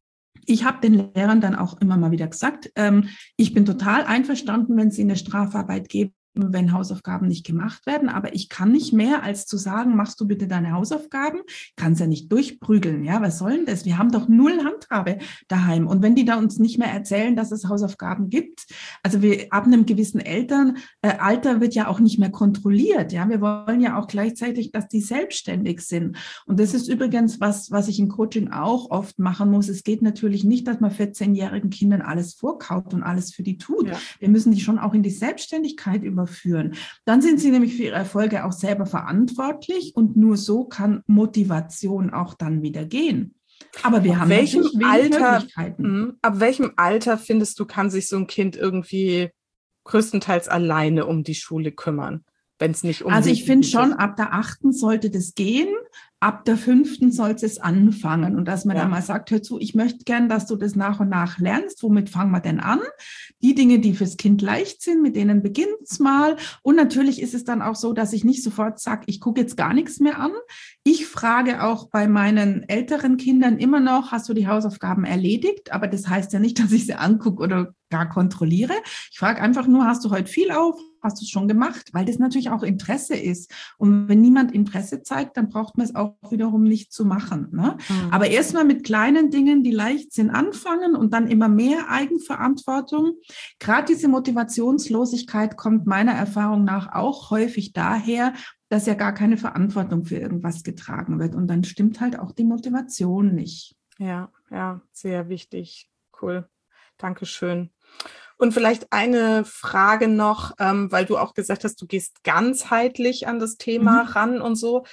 Ich habe den Lehrern dann auch immer mal wieder gesagt, ähm, ich bin total einverstanden, wenn sie eine Strafarbeit geben, wenn Hausaufgaben nicht gemacht werden, aber ich kann nicht mehr, als zu sagen, machst du bitte deine Hausaufgaben, kannst ja nicht durchprügeln, ja, was soll denn das? Wir haben doch null Handhabe daheim und wenn die da uns nicht mehr erzählen, dass es Hausaufgaben gibt, also wir ab einem gewissen Eltern, äh, Alter wird ja auch nicht mehr kontrolliert, ja, wir wollen ja auch gleichzeitig, dass die selbstständig sind und das ist übrigens was, was ich im Coaching auch oft machen muss, es geht natürlich nicht, dass man vierzehnjährigen Kindern alles vorkaut und alles für die tut, ja. Wir müssen die schon auch in die Selbstständigkeit über führen. Dann sind sie nämlich für ihre Erfolge auch selber verantwortlich und nur so kann Motivation auch dann wieder gehen. Aber wir ab haben welchem natürlich wenig Alter, Möglichkeiten. Mh, ab welchem Alter findest du, kann sich so ein Kind irgendwie größtenteils alleine um die Schule kümmern, wenn es nicht um Also ich finde schon, ist. ab der achten sollte das gehen, ab der fünften soll es anfangen. Und dass man Ja. dann mal sagt, hör zu, ich möchte gern, dass du das nach und nach lernst. Womit fangen wir denn an? Die Dinge, die fürs Kind leicht sind, mit denen beginnt es mal. Und natürlich ist es dann auch so, dass ich nicht sofort sage, ich gucke jetzt gar nichts mehr an. Ich frage auch bei meinen älteren Kindern immer noch, hast du die Hausaufgaben erledigt? Aber das heißt ja nicht, dass ich sie angucke oder gar kontrolliere. Ich frage einfach nur, hast du heute viel auf? Hast du es schon gemacht? Weil das natürlich auch Interesse ist. Und wenn niemand Interesse zeigt, dann braucht man es auch wiederum nicht zu machen. Ne? Mhm. Aber erstmal mit kleinen Dingen, die leicht sind, anfangen und dann immer mehr Eigenverantwortung. Gerade diese Motivationslosigkeit kommt meiner Erfahrung nach auch häufig daher, dass ja gar keine Verantwortung für irgendwas getragen wird. Und dann stimmt halt auch die Motivation nicht. Ja, ja, sehr wichtig. Cool. Dankeschön. Und vielleicht eine Frage noch, ähm, weil du auch gesagt hast, du gehst ganzheitlich an das Thema mhm. ran und so.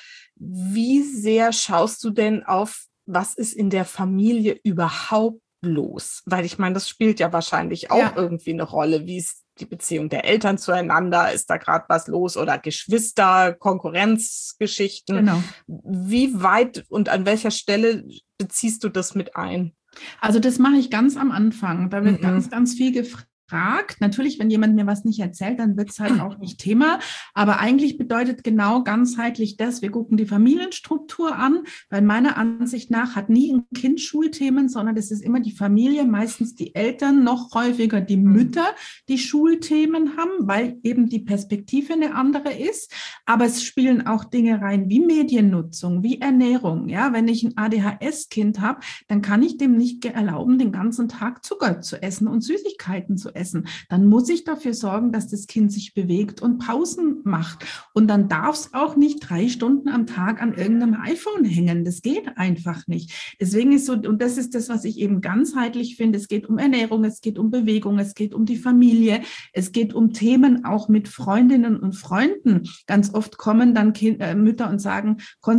Wie sehr schaust du denn auf, was ist in der Familie überhaupt los? Weil ich meine, das spielt ja wahrscheinlich auch ja. irgendwie eine Rolle. Wie ist die Beziehung der Eltern zueinander? Ist da gerade was los? Oder Geschwister, Konkurrenzgeschichten? Genau. Wie weit und an welcher Stelle beziehst du das mit ein? Also das mache ich ganz am Anfang. Da wird mhm. ganz, ganz viel gefragt. Natürlich, wenn jemand mir was nicht erzählt, dann wird es halt auch nicht Thema. Aber eigentlich bedeutet genau ganzheitlich das, wir gucken die Familienstruktur an, weil meiner Ansicht nach hat nie ein Kind Schulthemen, sondern das ist immer die Familie, meistens die Eltern, noch häufiger die Mütter, die Schulthemen haben, weil eben die Perspektive eine andere ist. Aber es spielen auch Dinge rein wie Mediennutzung, wie Ernährung. Ja, wenn ich ein A D H S-Kind habe, dann kann ich dem nicht erlauben, den ganzen Tag Zucker zu essen und Süßigkeiten zu essen. Essen. Dann muss ich dafür sorgen, dass das Kind sich bewegt und Pausen macht. Und dann darf es auch nicht drei Stunden am Tag an irgendeinem iPhone hängen. Das geht einfach nicht. Deswegen ist so, und das ist das, was ich eben ganzheitlich finde, es geht um Ernährung, es geht um Bewegung, es geht um die Familie, es geht um Themen auch mit Freundinnen und Freunden. Ganz oft kommen dann kind, äh, Mütter und sagen,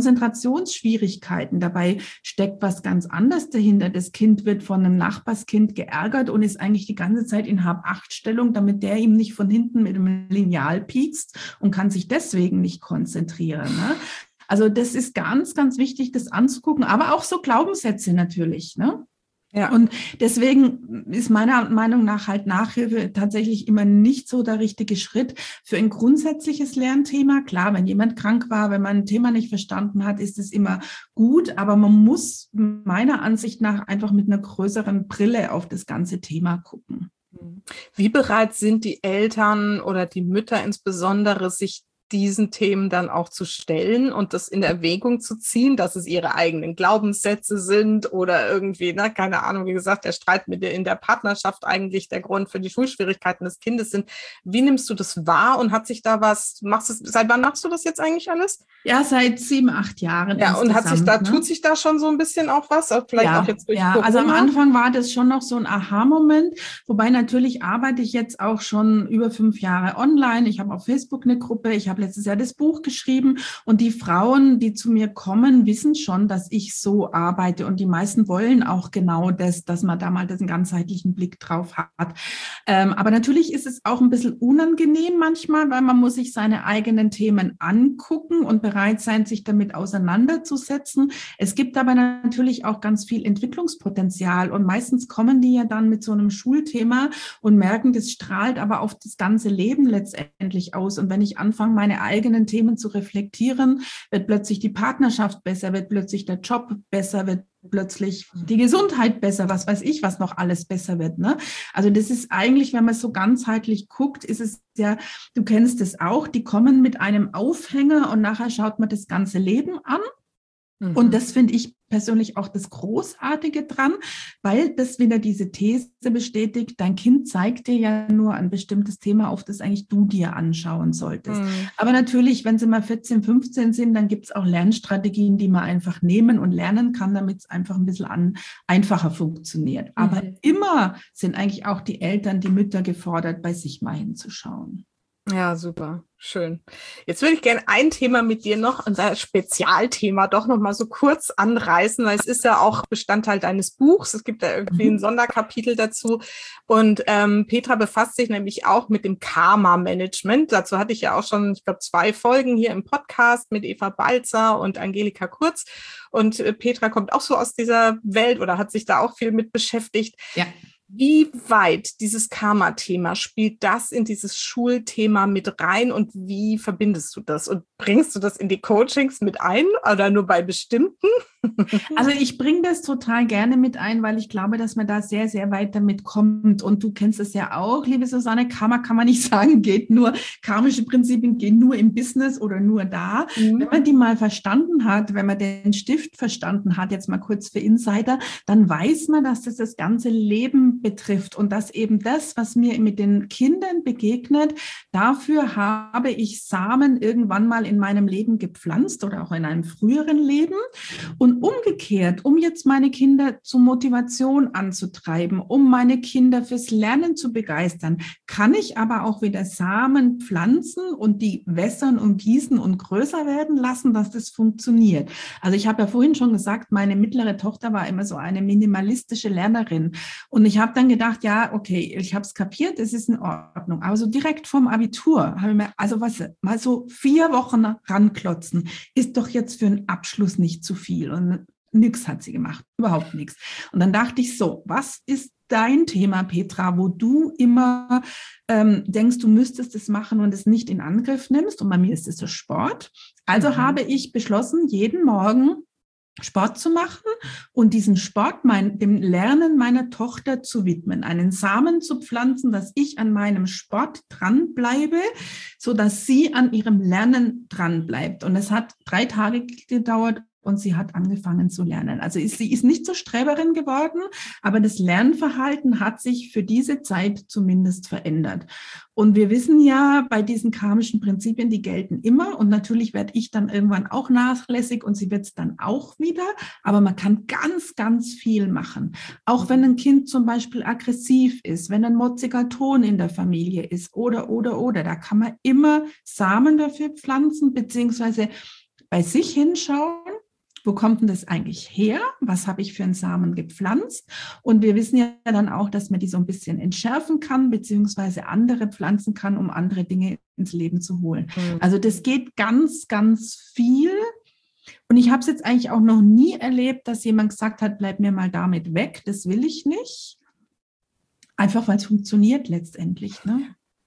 Konzentrationsschwierigkeiten. Dabei steckt was ganz anderes dahinter. Das Kind wird von einem Nachbarskind geärgert und ist eigentlich die ganze Zeit in Hab-Acht-Stellung, damit der ihm nicht von hinten mit dem Lineal piekst und kann sich deswegen nicht konzentrieren. Ne? Also das ist ganz, ganz wichtig, das anzugucken, aber auch so Glaubenssätze natürlich. Ne? Ja. Und deswegen ist meiner Meinung nach halt Nachhilfe tatsächlich immer nicht so der richtige Schritt für ein grundsätzliches Lernthema. Klar, wenn jemand krank war, wenn man ein Thema nicht verstanden hat, ist es immer gut, aber man muss meiner Ansicht nach einfach mit einer größeren Brille auf das ganze Thema gucken. Wie bereit sind die Eltern oder die Mütter insbesondere, sich diesen Themen dann auch zu stellen und das in Erwägung zu ziehen, dass es ihre eigenen Glaubenssätze sind oder irgendwie, ne, keine Ahnung, wie gesagt, der Streit mit der, in der Partnerschaft eigentlich der Grund für die Schulschwierigkeiten des Kindes sind. Wie nimmst du das wahr und hat sich da was, machst du, seit wann machst du das jetzt eigentlich alles? Ja, seit sieben, acht Jahren. Ja, und hat sich da, ne? tut sich da schon so ein bisschen auch was? Vielleicht ja, auch jetzt durch ja, Corona? Also am Anfang war das schon noch so ein Aha-Moment, wobei natürlich arbeite ich jetzt auch schon über fünf Jahre online. Ich habe auf Facebook eine Gruppe, ich habe letztes Jahr das Buch geschrieben und die Frauen, die zu mir kommen, wissen schon, dass ich so arbeite und die meisten wollen auch genau das, dass man da mal diesen ganzheitlichen Blick drauf hat. Ähm, aber natürlich ist es auch ein bisschen unangenehm manchmal, weil man muss sich seine eigenen Themen angucken und bereit sein, sich damit auseinanderzusetzen. Es gibt aber natürlich auch ganz viel Entwicklungspotenzial und meistens kommen die ja dann mit so einem Schulthema und merken, das strahlt aber auf das ganze Leben letztendlich aus. Und wenn ich anfange, meine eigenen Themen zu reflektieren, wird plötzlich die Partnerschaft besser, wird plötzlich der Job besser, wird plötzlich die Gesundheit besser, was weiß ich, was noch alles besser wird. Ne? Also das ist eigentlich, wenn man so ganzheitlich guckt, ist es ja, du kennst es auch, die kommen mit einem Aufhänger und nachher schaut man das ganze Leben an. Mhm. Und das finde ich persönlich auch das Großartige dran, weil das wieder diese These bestätigt, dein Kind zeigt dir ja nur ein bestimmtes Thema auf, das eigentlich du dir anschauen solltest. Mhm. Aber natürlich, wenn sie mal vierzehn, fünfzehn sind, dann gibt es auch Lernstrategien, die man einfach nehmen und lernen kann, damit es einfach ein bisschen an, einfacher funktioniert. Mhm. Aber immer sind eigentlich auch die Eltern, die Mütter gefordert, bei sich mal hinzuschauen. Ja, super. Schön. Jetzt würde ich gerne ein Thema mit dir noch, unser Spezialthema doch noch mal so kurz anreißen, weil es ist ja auch Bestandteil deines Buchs. Es gibt da irgendwie ein Sonderkapitel dazu. Und ähm, Petra befasst sich nämlich auch mit dem Karma-Management. Dazu hatte ich ja auch schon, ich glaube, zwei Folgen hier im Podcast mit Eva Balzer und Angelika Kurz. Und äh, Petra kommt auch so aus dieser Welt oder hat sich da auch viel mit beschäftigt. Ja. Wie weit dieses Karma-Thema spielt das in dieses Schulthema mit rein und wie verbindest du das? Und bringst du das in die Coachings mit ein oder nur bei bestimmten? Also ich bringe das total gerne mit ein, weil ich glaube, dass man da sehr, sehr weit damit kommt. Und du kennst es ja auch, liebe Susanne, Karma kann man nicht sagen, geht nur, karmische Prinzipien gehen nur im Business oder nur da. Mhm. Wenn man die mal verstanden hat, wenn man den Stift verstanden hat, jetzt mal kurz für Insider, dann weiß man, dass das das ganze Leben betrifft und dass eben das, was mir mit den Kindern begegnet, dafür habe ich Samen irgendwann mal in meinem Leben gepflanzt oder auch in einem früheren Leben. Und umgekehrt, um jetzt meine Kinder zur Motivation anzutreiben, um meine Kinder fürs Lernen zu begeistern, kann ich aber auch wieder Samen pflanzen und die wässern und gießen und größer werden lassen, dass das funktioniert. Also ich habe ja vorhin schon gesagt, meine mittlere Tochter war immer so eine minimalistische Lernerin. Und ich habe dann gedacht, ja, okay, ich habe es kapiert, es ist in Ordnung. Aber so direkt vom Abitur habe ich mir, also was, mal so vier Wochen ranklotzen, ist doch jetzt für einen Abschluss nicht zu viel. Und nichts hat sie gemacht, überhaupt nichts. Und dann dachte ich so, was ist dein Thema, Petra, wo du immer ähm, denkst, du müsstest es machen und es nicht in Angriff nimmst? Und bei mir ist es so Sport. Also mhm. habe ich beschlossen, jeden Morgen Sport zu machen und diesen Sport mein, dem Lernen meiner Tochter zu widmen, einen Samen zu pflanzen, dass ich an meinem Sport dranbleibe, so dass sie an ihrem Lernen dranbleibt. Und es hat drei Tage gedauert und sie hat angefangen zu lernen. Also ist, sie ist nicht zur Streberin geworden, aber das Lernverhalten hat sich für diese Zeit zumindest verändert. Und wir wissen ja, bei diesen karmischen Prinzipien, die gelten immer. Und natürlich werde ich dann irgendwann auch nachlässig und sie wird es dann auch wieder. Aber man kann ganz, ganz viel machen. Auch wenn ein Kind zum Beispiel aggressiv ist, wenn ein motziger Ton in der Familie ist oder, oder, oder. Da kann man immer Samen dafür pflanzen, beziehungsweise bei sich hinschauen. Wo kommt denn das eigentlich her? Was habe ich für einen Samen gepflanzt? Und wir wissen ja dann auch, dass man die so ein bisschen entschärfen kann, beziehungsweise andere pflanzen kann, um andere Dinge ins Leben zu holen. Mhm. Also das geht ganz, ganz viel. Und ich habe es jetzt eigentlich auch noch nie erlebt, dass jemand gesagt hat, bleib mir mal damit weg. Das will ich nicht. Einfach, weil es funktioniert letztendlich, ne?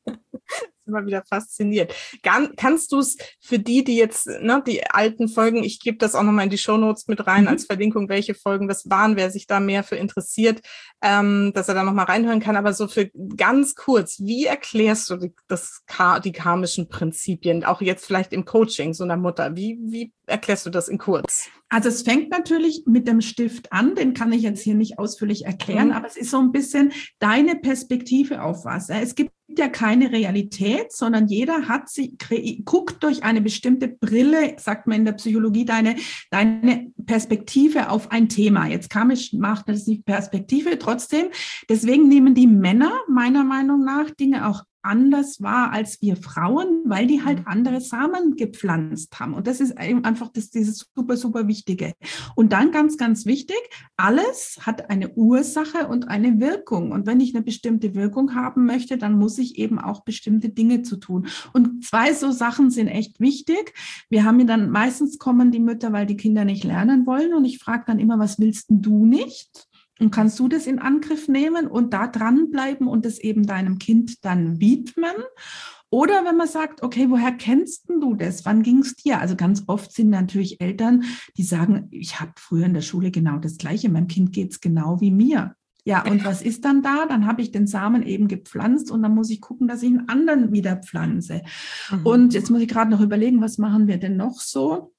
Immer wieder fasziniert. Kann, kannst du es für die, die jetzt, ne, die alten Folgen, ich gebe das auch nochmal in die Shownotes mit rein, mhm. als Verlinkung, welche Folgen das waren, wer sich da mehr für interessiert, ähm, dass er da nochmal reinhören kann, aber so für ganz kurz, wie erklärst du die, das, die karmischen Prinzipien, auch jetzt vielleicht im Coaching so einer Mutter, wie, wie erklärst du das in kurz? Also es fängt natürlich mit dem Stift an, den kann ich jetzt hier nicht ausführlich erklären, mhm. aber es ist so ein bisschen deine Perspektive auf was. Es gibt ja keine Realität, sondern jeder hat sie, guckt durch eine bestimmte Brille, sagt man in der Psychologie, deine, deine Perspektive auf ein Thema. Jetzt karmisch macht das nicht Perspektive, trotzdem. Deswegen nehmen die Männer meiner Meinung nach Dinge auch anders wahr als wir Frauen, weil die halt andere Samen gepflanzt haben. Und das ist einfach das, dieses super, super Wichtige. Und dann ganz, ganz wichtig, alles hat eine Ursache und eine Wirkung. Und wenn ich eine bestimmte Wirkung haben möchte, dann muss ich eben auch bestimmte Dinge zu tun. Und zwei so Sachen sind echt wichtig. Wir haben ja dann, meistens kommen die Mütter, weil die Kinder nicht lernen wollen. Und ich frage dann immer, was willst denn du nicht? Und kannst du das in Angriff nehmen und da dranbleiben und es eben deinem Kind dann widmen? Oder wenn man sagt, okay, woher kennst du das? Wann ging es dir? Also ganz oft sind natürlich Eltern, die sagen, ich habe früher in der Schule genau das Gleiche, meinem Kind geht es genau wie mir. Ja, und was ist dann da? Dann habe ich den Samen eben gepflanzt und dann muss ich gucken, dass ich einen anderen wieder pflanze. Mhm. Und jetzt muss ich gerade noch überlegen, was machen wir denn noch so?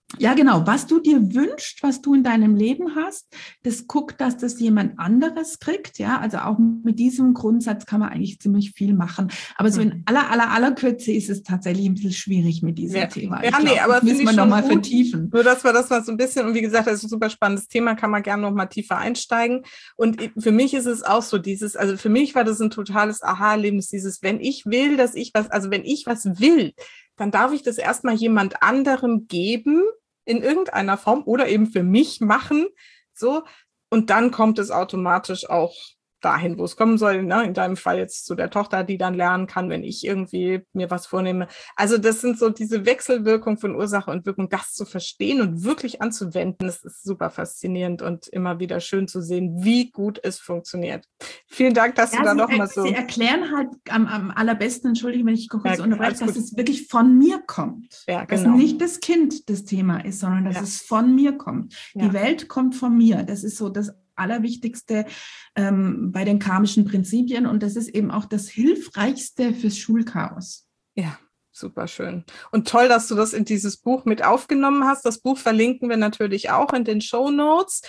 Ja, genau. Was du dir wünschst, was du in deinem Leben hast, das guckt, dass das jemand anderes kriegt. Ja, also auch mit diesem Grundsatz kann man eigentlich ziemlich viel machen. Aber so in aller, aller, aller Kürze ist es tatsächlich ein bisschen schwierig mit diesem ja. Thema. Ja, ich nee, glaub, aber das müssen wir nochmal vertiefen. Nur, dass wir das mal so ein bisschen, und wie gesagt, das ist ein super spannendes Thema, kann man gerne nochmal tiefer einsteigen. Und für mich ist es auch so dieses, also für mich war das ein totales Aha-Erlebnis, dieses, wenn ich will, dass ich was, also wenn ich was will, dann darf ich das erstmal jemand anderem geben, in irgendeiner Form oder eben für mich machen, so, und dann kommt es automatisch auch dahin, wo es kommen soll, ne? In deinem Fall jetzt zu der Tochter, die dann lernen kann, wenn ich irgendwie mir was vornehme. Also das sind so diese Wechselwirkung von Ursache und Wirkung, das zu verstehen und wirklich anzuwenden, das ist super faszinierend und immer wieder schön zu sehen, wie gut es funktioniert. Vielen Dank, dass ja, du da nochmal so... Sie erklären halt am, am allerbesten, entschuldige, wenn ich kurz ja, unterbreche, dass es wirklich von mir kommt. Ja, genau. Dass nicht das Kind das Thema ist, sondern dass ja. es von mir kommt. Ja. Die Welt kommt von mir. Das ist so das Allerwichtigste ähm, bei den karmischen Prinzipien und das ist eben auch das Hilfreichste fürs Schulchaos. Ja, super schön. Und toll, dass du das in dieses Buch mit aufgenommen hast. Das Buch verlinken wir natürlich auch in den Shownotes.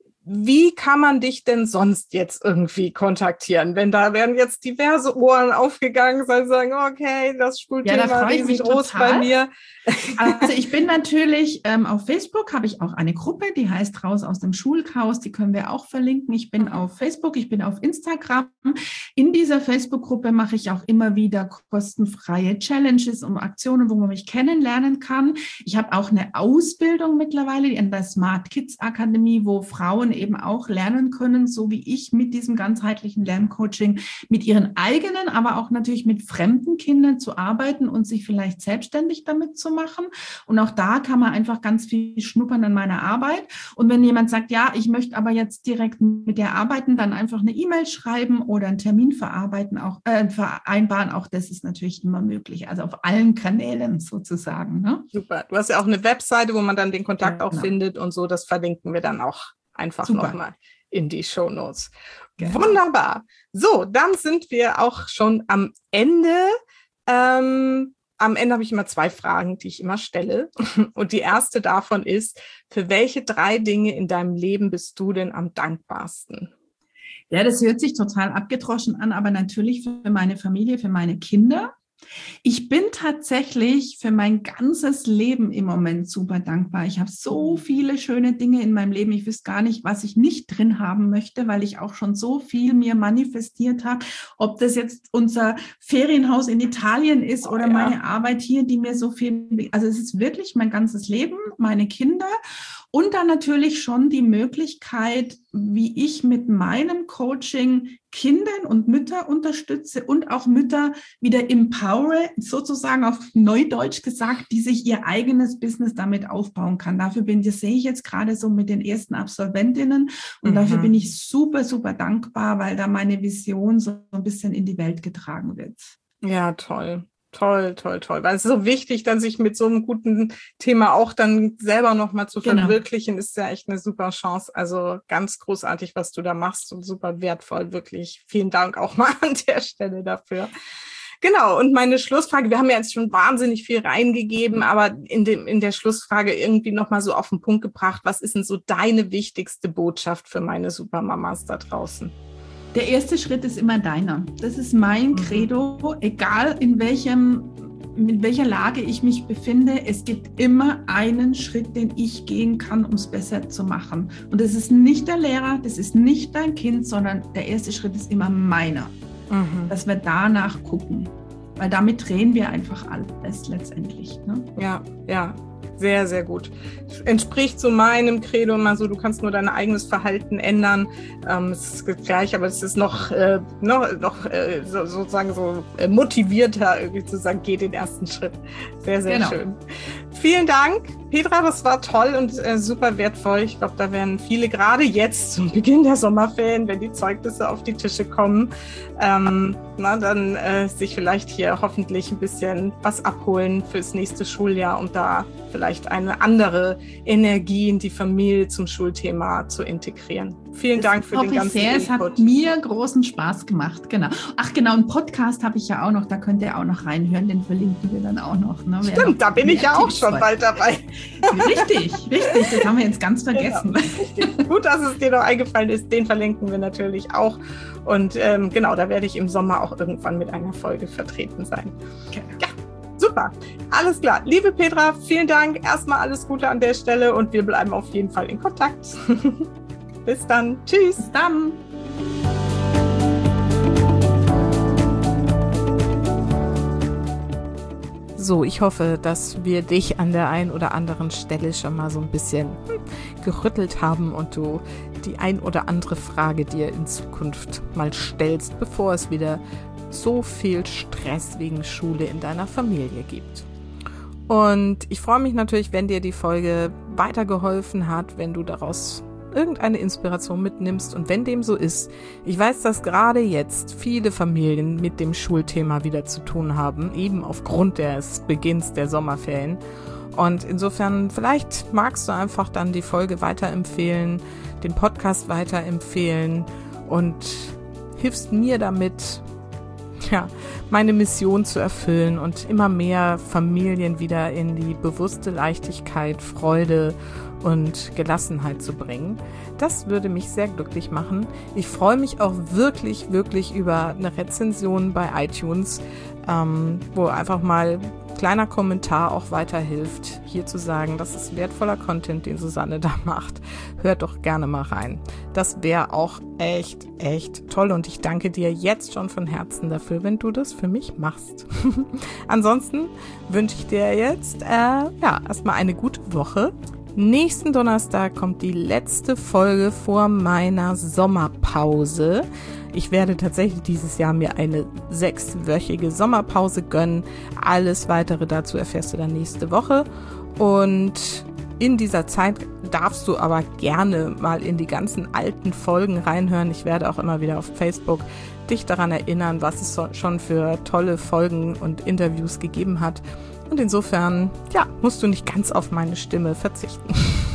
Wie kann man dich denn sonst jetzt irgendwie kontaktieren? Wenn da werden jetzt diverse Ohren aufgegangen sein, sagen, okay, das Schulthema ja, da freue ich mich groß total. bei mir. Also ich bin natürlich ähm, auf Facebook, habe ich auch eine Gruppe, die heißt Raus aus dem Schulchaos, die können wir auch verlinken. Ich bin auf Facebook, ich bin auf Instagram. In dieser Facebook-Gruppe mache ich auch immer wieder kostenfreie Challenges und Aktionen, wo man mich kennenlernen kann. Ich habe auch eine Ausbildung mittlerweile in der Smart Kids Akademie, wo Frauen eben auch lernen können, so wie ich mit diesem ganzheitlichen Lerncoaching, mit ihren eigenen, aber auch natürlich mit fremden Kindern zu arbeiten und sich vielleicht selbstständig damit zu machen. Und auch da kann man einfach ganz viel schnuppern an meiner Arbeit. Und wenn jemand sagt, ja, ich möchte aber jetzt direkt mit der arbeiten, dann einfach eine E-Mail schreiben oder einen Termin verarbeiten, auch äh, vereinbaren. Auch das ist natürlich immer möglich. Also auf allen Kanälen sozusagen. Ne? Super. Du hast ja auch eine Webseite, wo man dann den Kontakt ja, auch genau. findet und so. Das verlinken wir dann auch einfach nochmal in die Shownotes. Genau. Wunderbar. So, dann sind wir auch schon am Ende. Ähm, am Ende habe ich immer zwei Fragen, die ich immer stelle. Und die erste davon ist, für welche drei Dinge in deinem Leben bist du denn am dankbarsten? Ja, das hört sich total abgedroschen an, aber natürlich für meine Familie, für meine Kinder. Ich bin tatsächlich für mein ganzes Leben im Moment super dankbar. Ich habe so viele schöne Dinge in meinem Leben. Ich wüsste gar nicht, was ich nicht drin haben möchte, weil ich auch schon so viel mir manifestiert habe. Ob das jetzt unser Ferienhaus in Italien ist oder oh, ja. meine Arbeit hier, die mir so viel, also es ist wirklich mein ganzes Leben, meine Kinder. Und dann natürlich schon die Möglichkeit, wie ich mit meinem Coaching Kindern und Mütter unterstütze und auch Mütter wieder empowere, sozusagen auf Neudeutsch gesagt, die sich ihr eigenes Business damit aufbauen kann. Dafür bin, das sehe ich jetzt gerade so mit den ersten Absolventinnen und mhm. dafür bin ich super, super dankbar, weil da meine Vision so ein bisschen in die Welt getragen wird. Ja, toll. Toll, toll, toll. Weil es ist so wichtig, dann sich mit so einem guten Thema auch dann selber nochmal zu genau. verwirklichen, ist ja echt eine super Chance. Also ganz großartig, was du da machst und super wertvoll, wirklich. Vielen Dank auch mal an der Stelle dafür. Genau, und meine Schlussfrage, wir haben ja jetzt schon wahnsinnig viel reingegeben, aber in dem in der Schlussfrage irgendwie nochmal so auf den Punkt gebracht, was ist denn so deine wichtigste Botschaft für meine Supermamas da draußen? Der erste Schritt ist immer deiner. Das ist mein Credo, egal in welchem, in welcher Lage ich mich befinde. Es gibt immer einen Schritt, den ich gehen kann, um es besser zu machen. Und das ist nicht der Lehrer, das ist nicht dein Kind, sondern der erste Schritt ist immer meiner. Mhm. Dass wir danach gucken. Weil damit drehen wir einfach alles letztendlich. Ne? Ja, ja. Sehr, sehr gut. Entspricht so meinem Credo immer so, du kannst nur dein eigenes Verhalten ändern. Ähm, es ist gleich, aber es ist noch, äh, noch, noch äh, so, sozusagen so äh, motivierter, irgendwie zu sagen, geh den ersten Schritt. Sehr, sehr genau. schön. Vielen Dank, Petra, das war toll und äh, super wertvoll. Ich glaube, da werden viele gerade jetzt zum Beginn der Sommerferien, wenn die Zeugnisse auf die Tische kommen, ähm, na, dann äh, sich vielleicht hier hoffentlich ein bisschen was abholen fürs nächste Schuljahr, um da vielleicht eine andere Energie in die Familie zum Schulthema zu integrieren. Vielen das Dank für den ganzen sehr. Input. Es hat mir großen Spaß gemacht, genau. Ach genau, einen Podcast habe ich ja auch noch, da könnt ihr auch noch reinhören, den verlinken wir dann auch noch. Ne? Stimmt, da bin ich ja auch schon bald dabei. Richtig, richtig, das haben wir jetzt ganz vergessen. Genau, gut, dass es dir noch eingefallen ist, den verlinken wir natürlich auch. Und ähm, genau, da werde ich im Sommer auch irgendwann mit einer Folge vertreten sein. Okay. Ja, super, alles klar. Liebe Petra, vielen Dank. Erstmal alles Gute an der Stelle und wir bleiben auf jeden Fall in Kontakt. Bis dann. Tschüss. Bis dann. So, ich hoffe, dass wir dich an der einen oder anderen Stelle schon mal so ein bisschen hm, gerüttelt haben und du die ein oder andere Frage dir in Zukunft mal stellst, bevor es wieder so viel Stress wegen Schule in deiner Familie gibt. Und ich freue mich natürlich, wenn dir die Folge weitergeholfen hat, wenn du daraus irgendeine Inspiration mitnimmst und wenn dem so ist, ich weiß, dass gerade jetzt viele Familien mit dem Schulthema wieder zu tun haben, eben aufgrund des Beginns der Sommerferien und insofern vielleicht magst du einfach dann die Folge weiterempfehlen, den Podcast weiterempfehlen und hilfst mir damit, ja, meine Mission zu erfüllen und immer mehr Familien wieder in die bewusste Leichtigkeit, Freude und Gelassenheit zu bringen. Das würde mich sehr glücklich machen. Ich freue mich auch wirklich, wirklich über eine Rezension bei iTunes, ähm, wo einfach mal ein kleiner Kommentar auch weiterhilft, hier zu sagen, das ist wertvoller Content, den Susanne da macht. Hört doch gerne mal rein. Das wäre auch echt, echt toll und ich danke dir jetzt schon von Herzen dafür, wenn du das für mich machst. Ansonsten wünsche ich dir jetzt äh, ja erstmal eine gute Woche. Nächsten Donnerstag kommt die letzte Folge vor meiner Sommerpause. Ich werde tatsächlich dieses Jahr mir eine sechswöchige Sommerpause gönnen. Alles Weitere dazu erfährst du dann nächste Woche. Und in dieser Zeit darfst du aber gerne mal in die ganzen alten Folgen reinhören. Ich werde auch immer wieder auf Facebook dich daran erinnern, was es schon für tolle Folgen und Interviews gegeben hat. Und insofern, ja, musst du nicht ganz auf meine Stimme verzichten.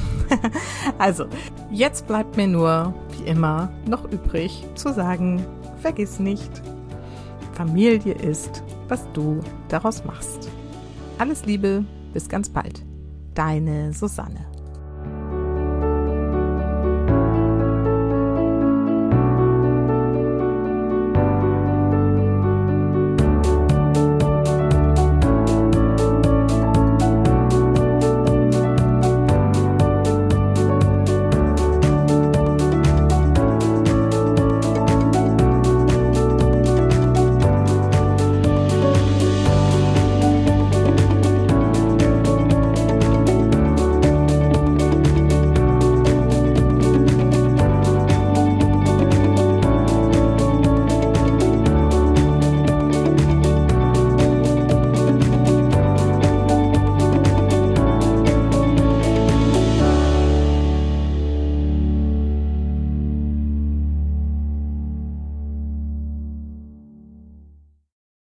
Also, jetzt bleibt mir nur, wie immer, noch übrig zu sagen, vergiss nicht, Familie ist, was du daraus machst. Alles Liebe, bis ganz bald. Deine Susanne.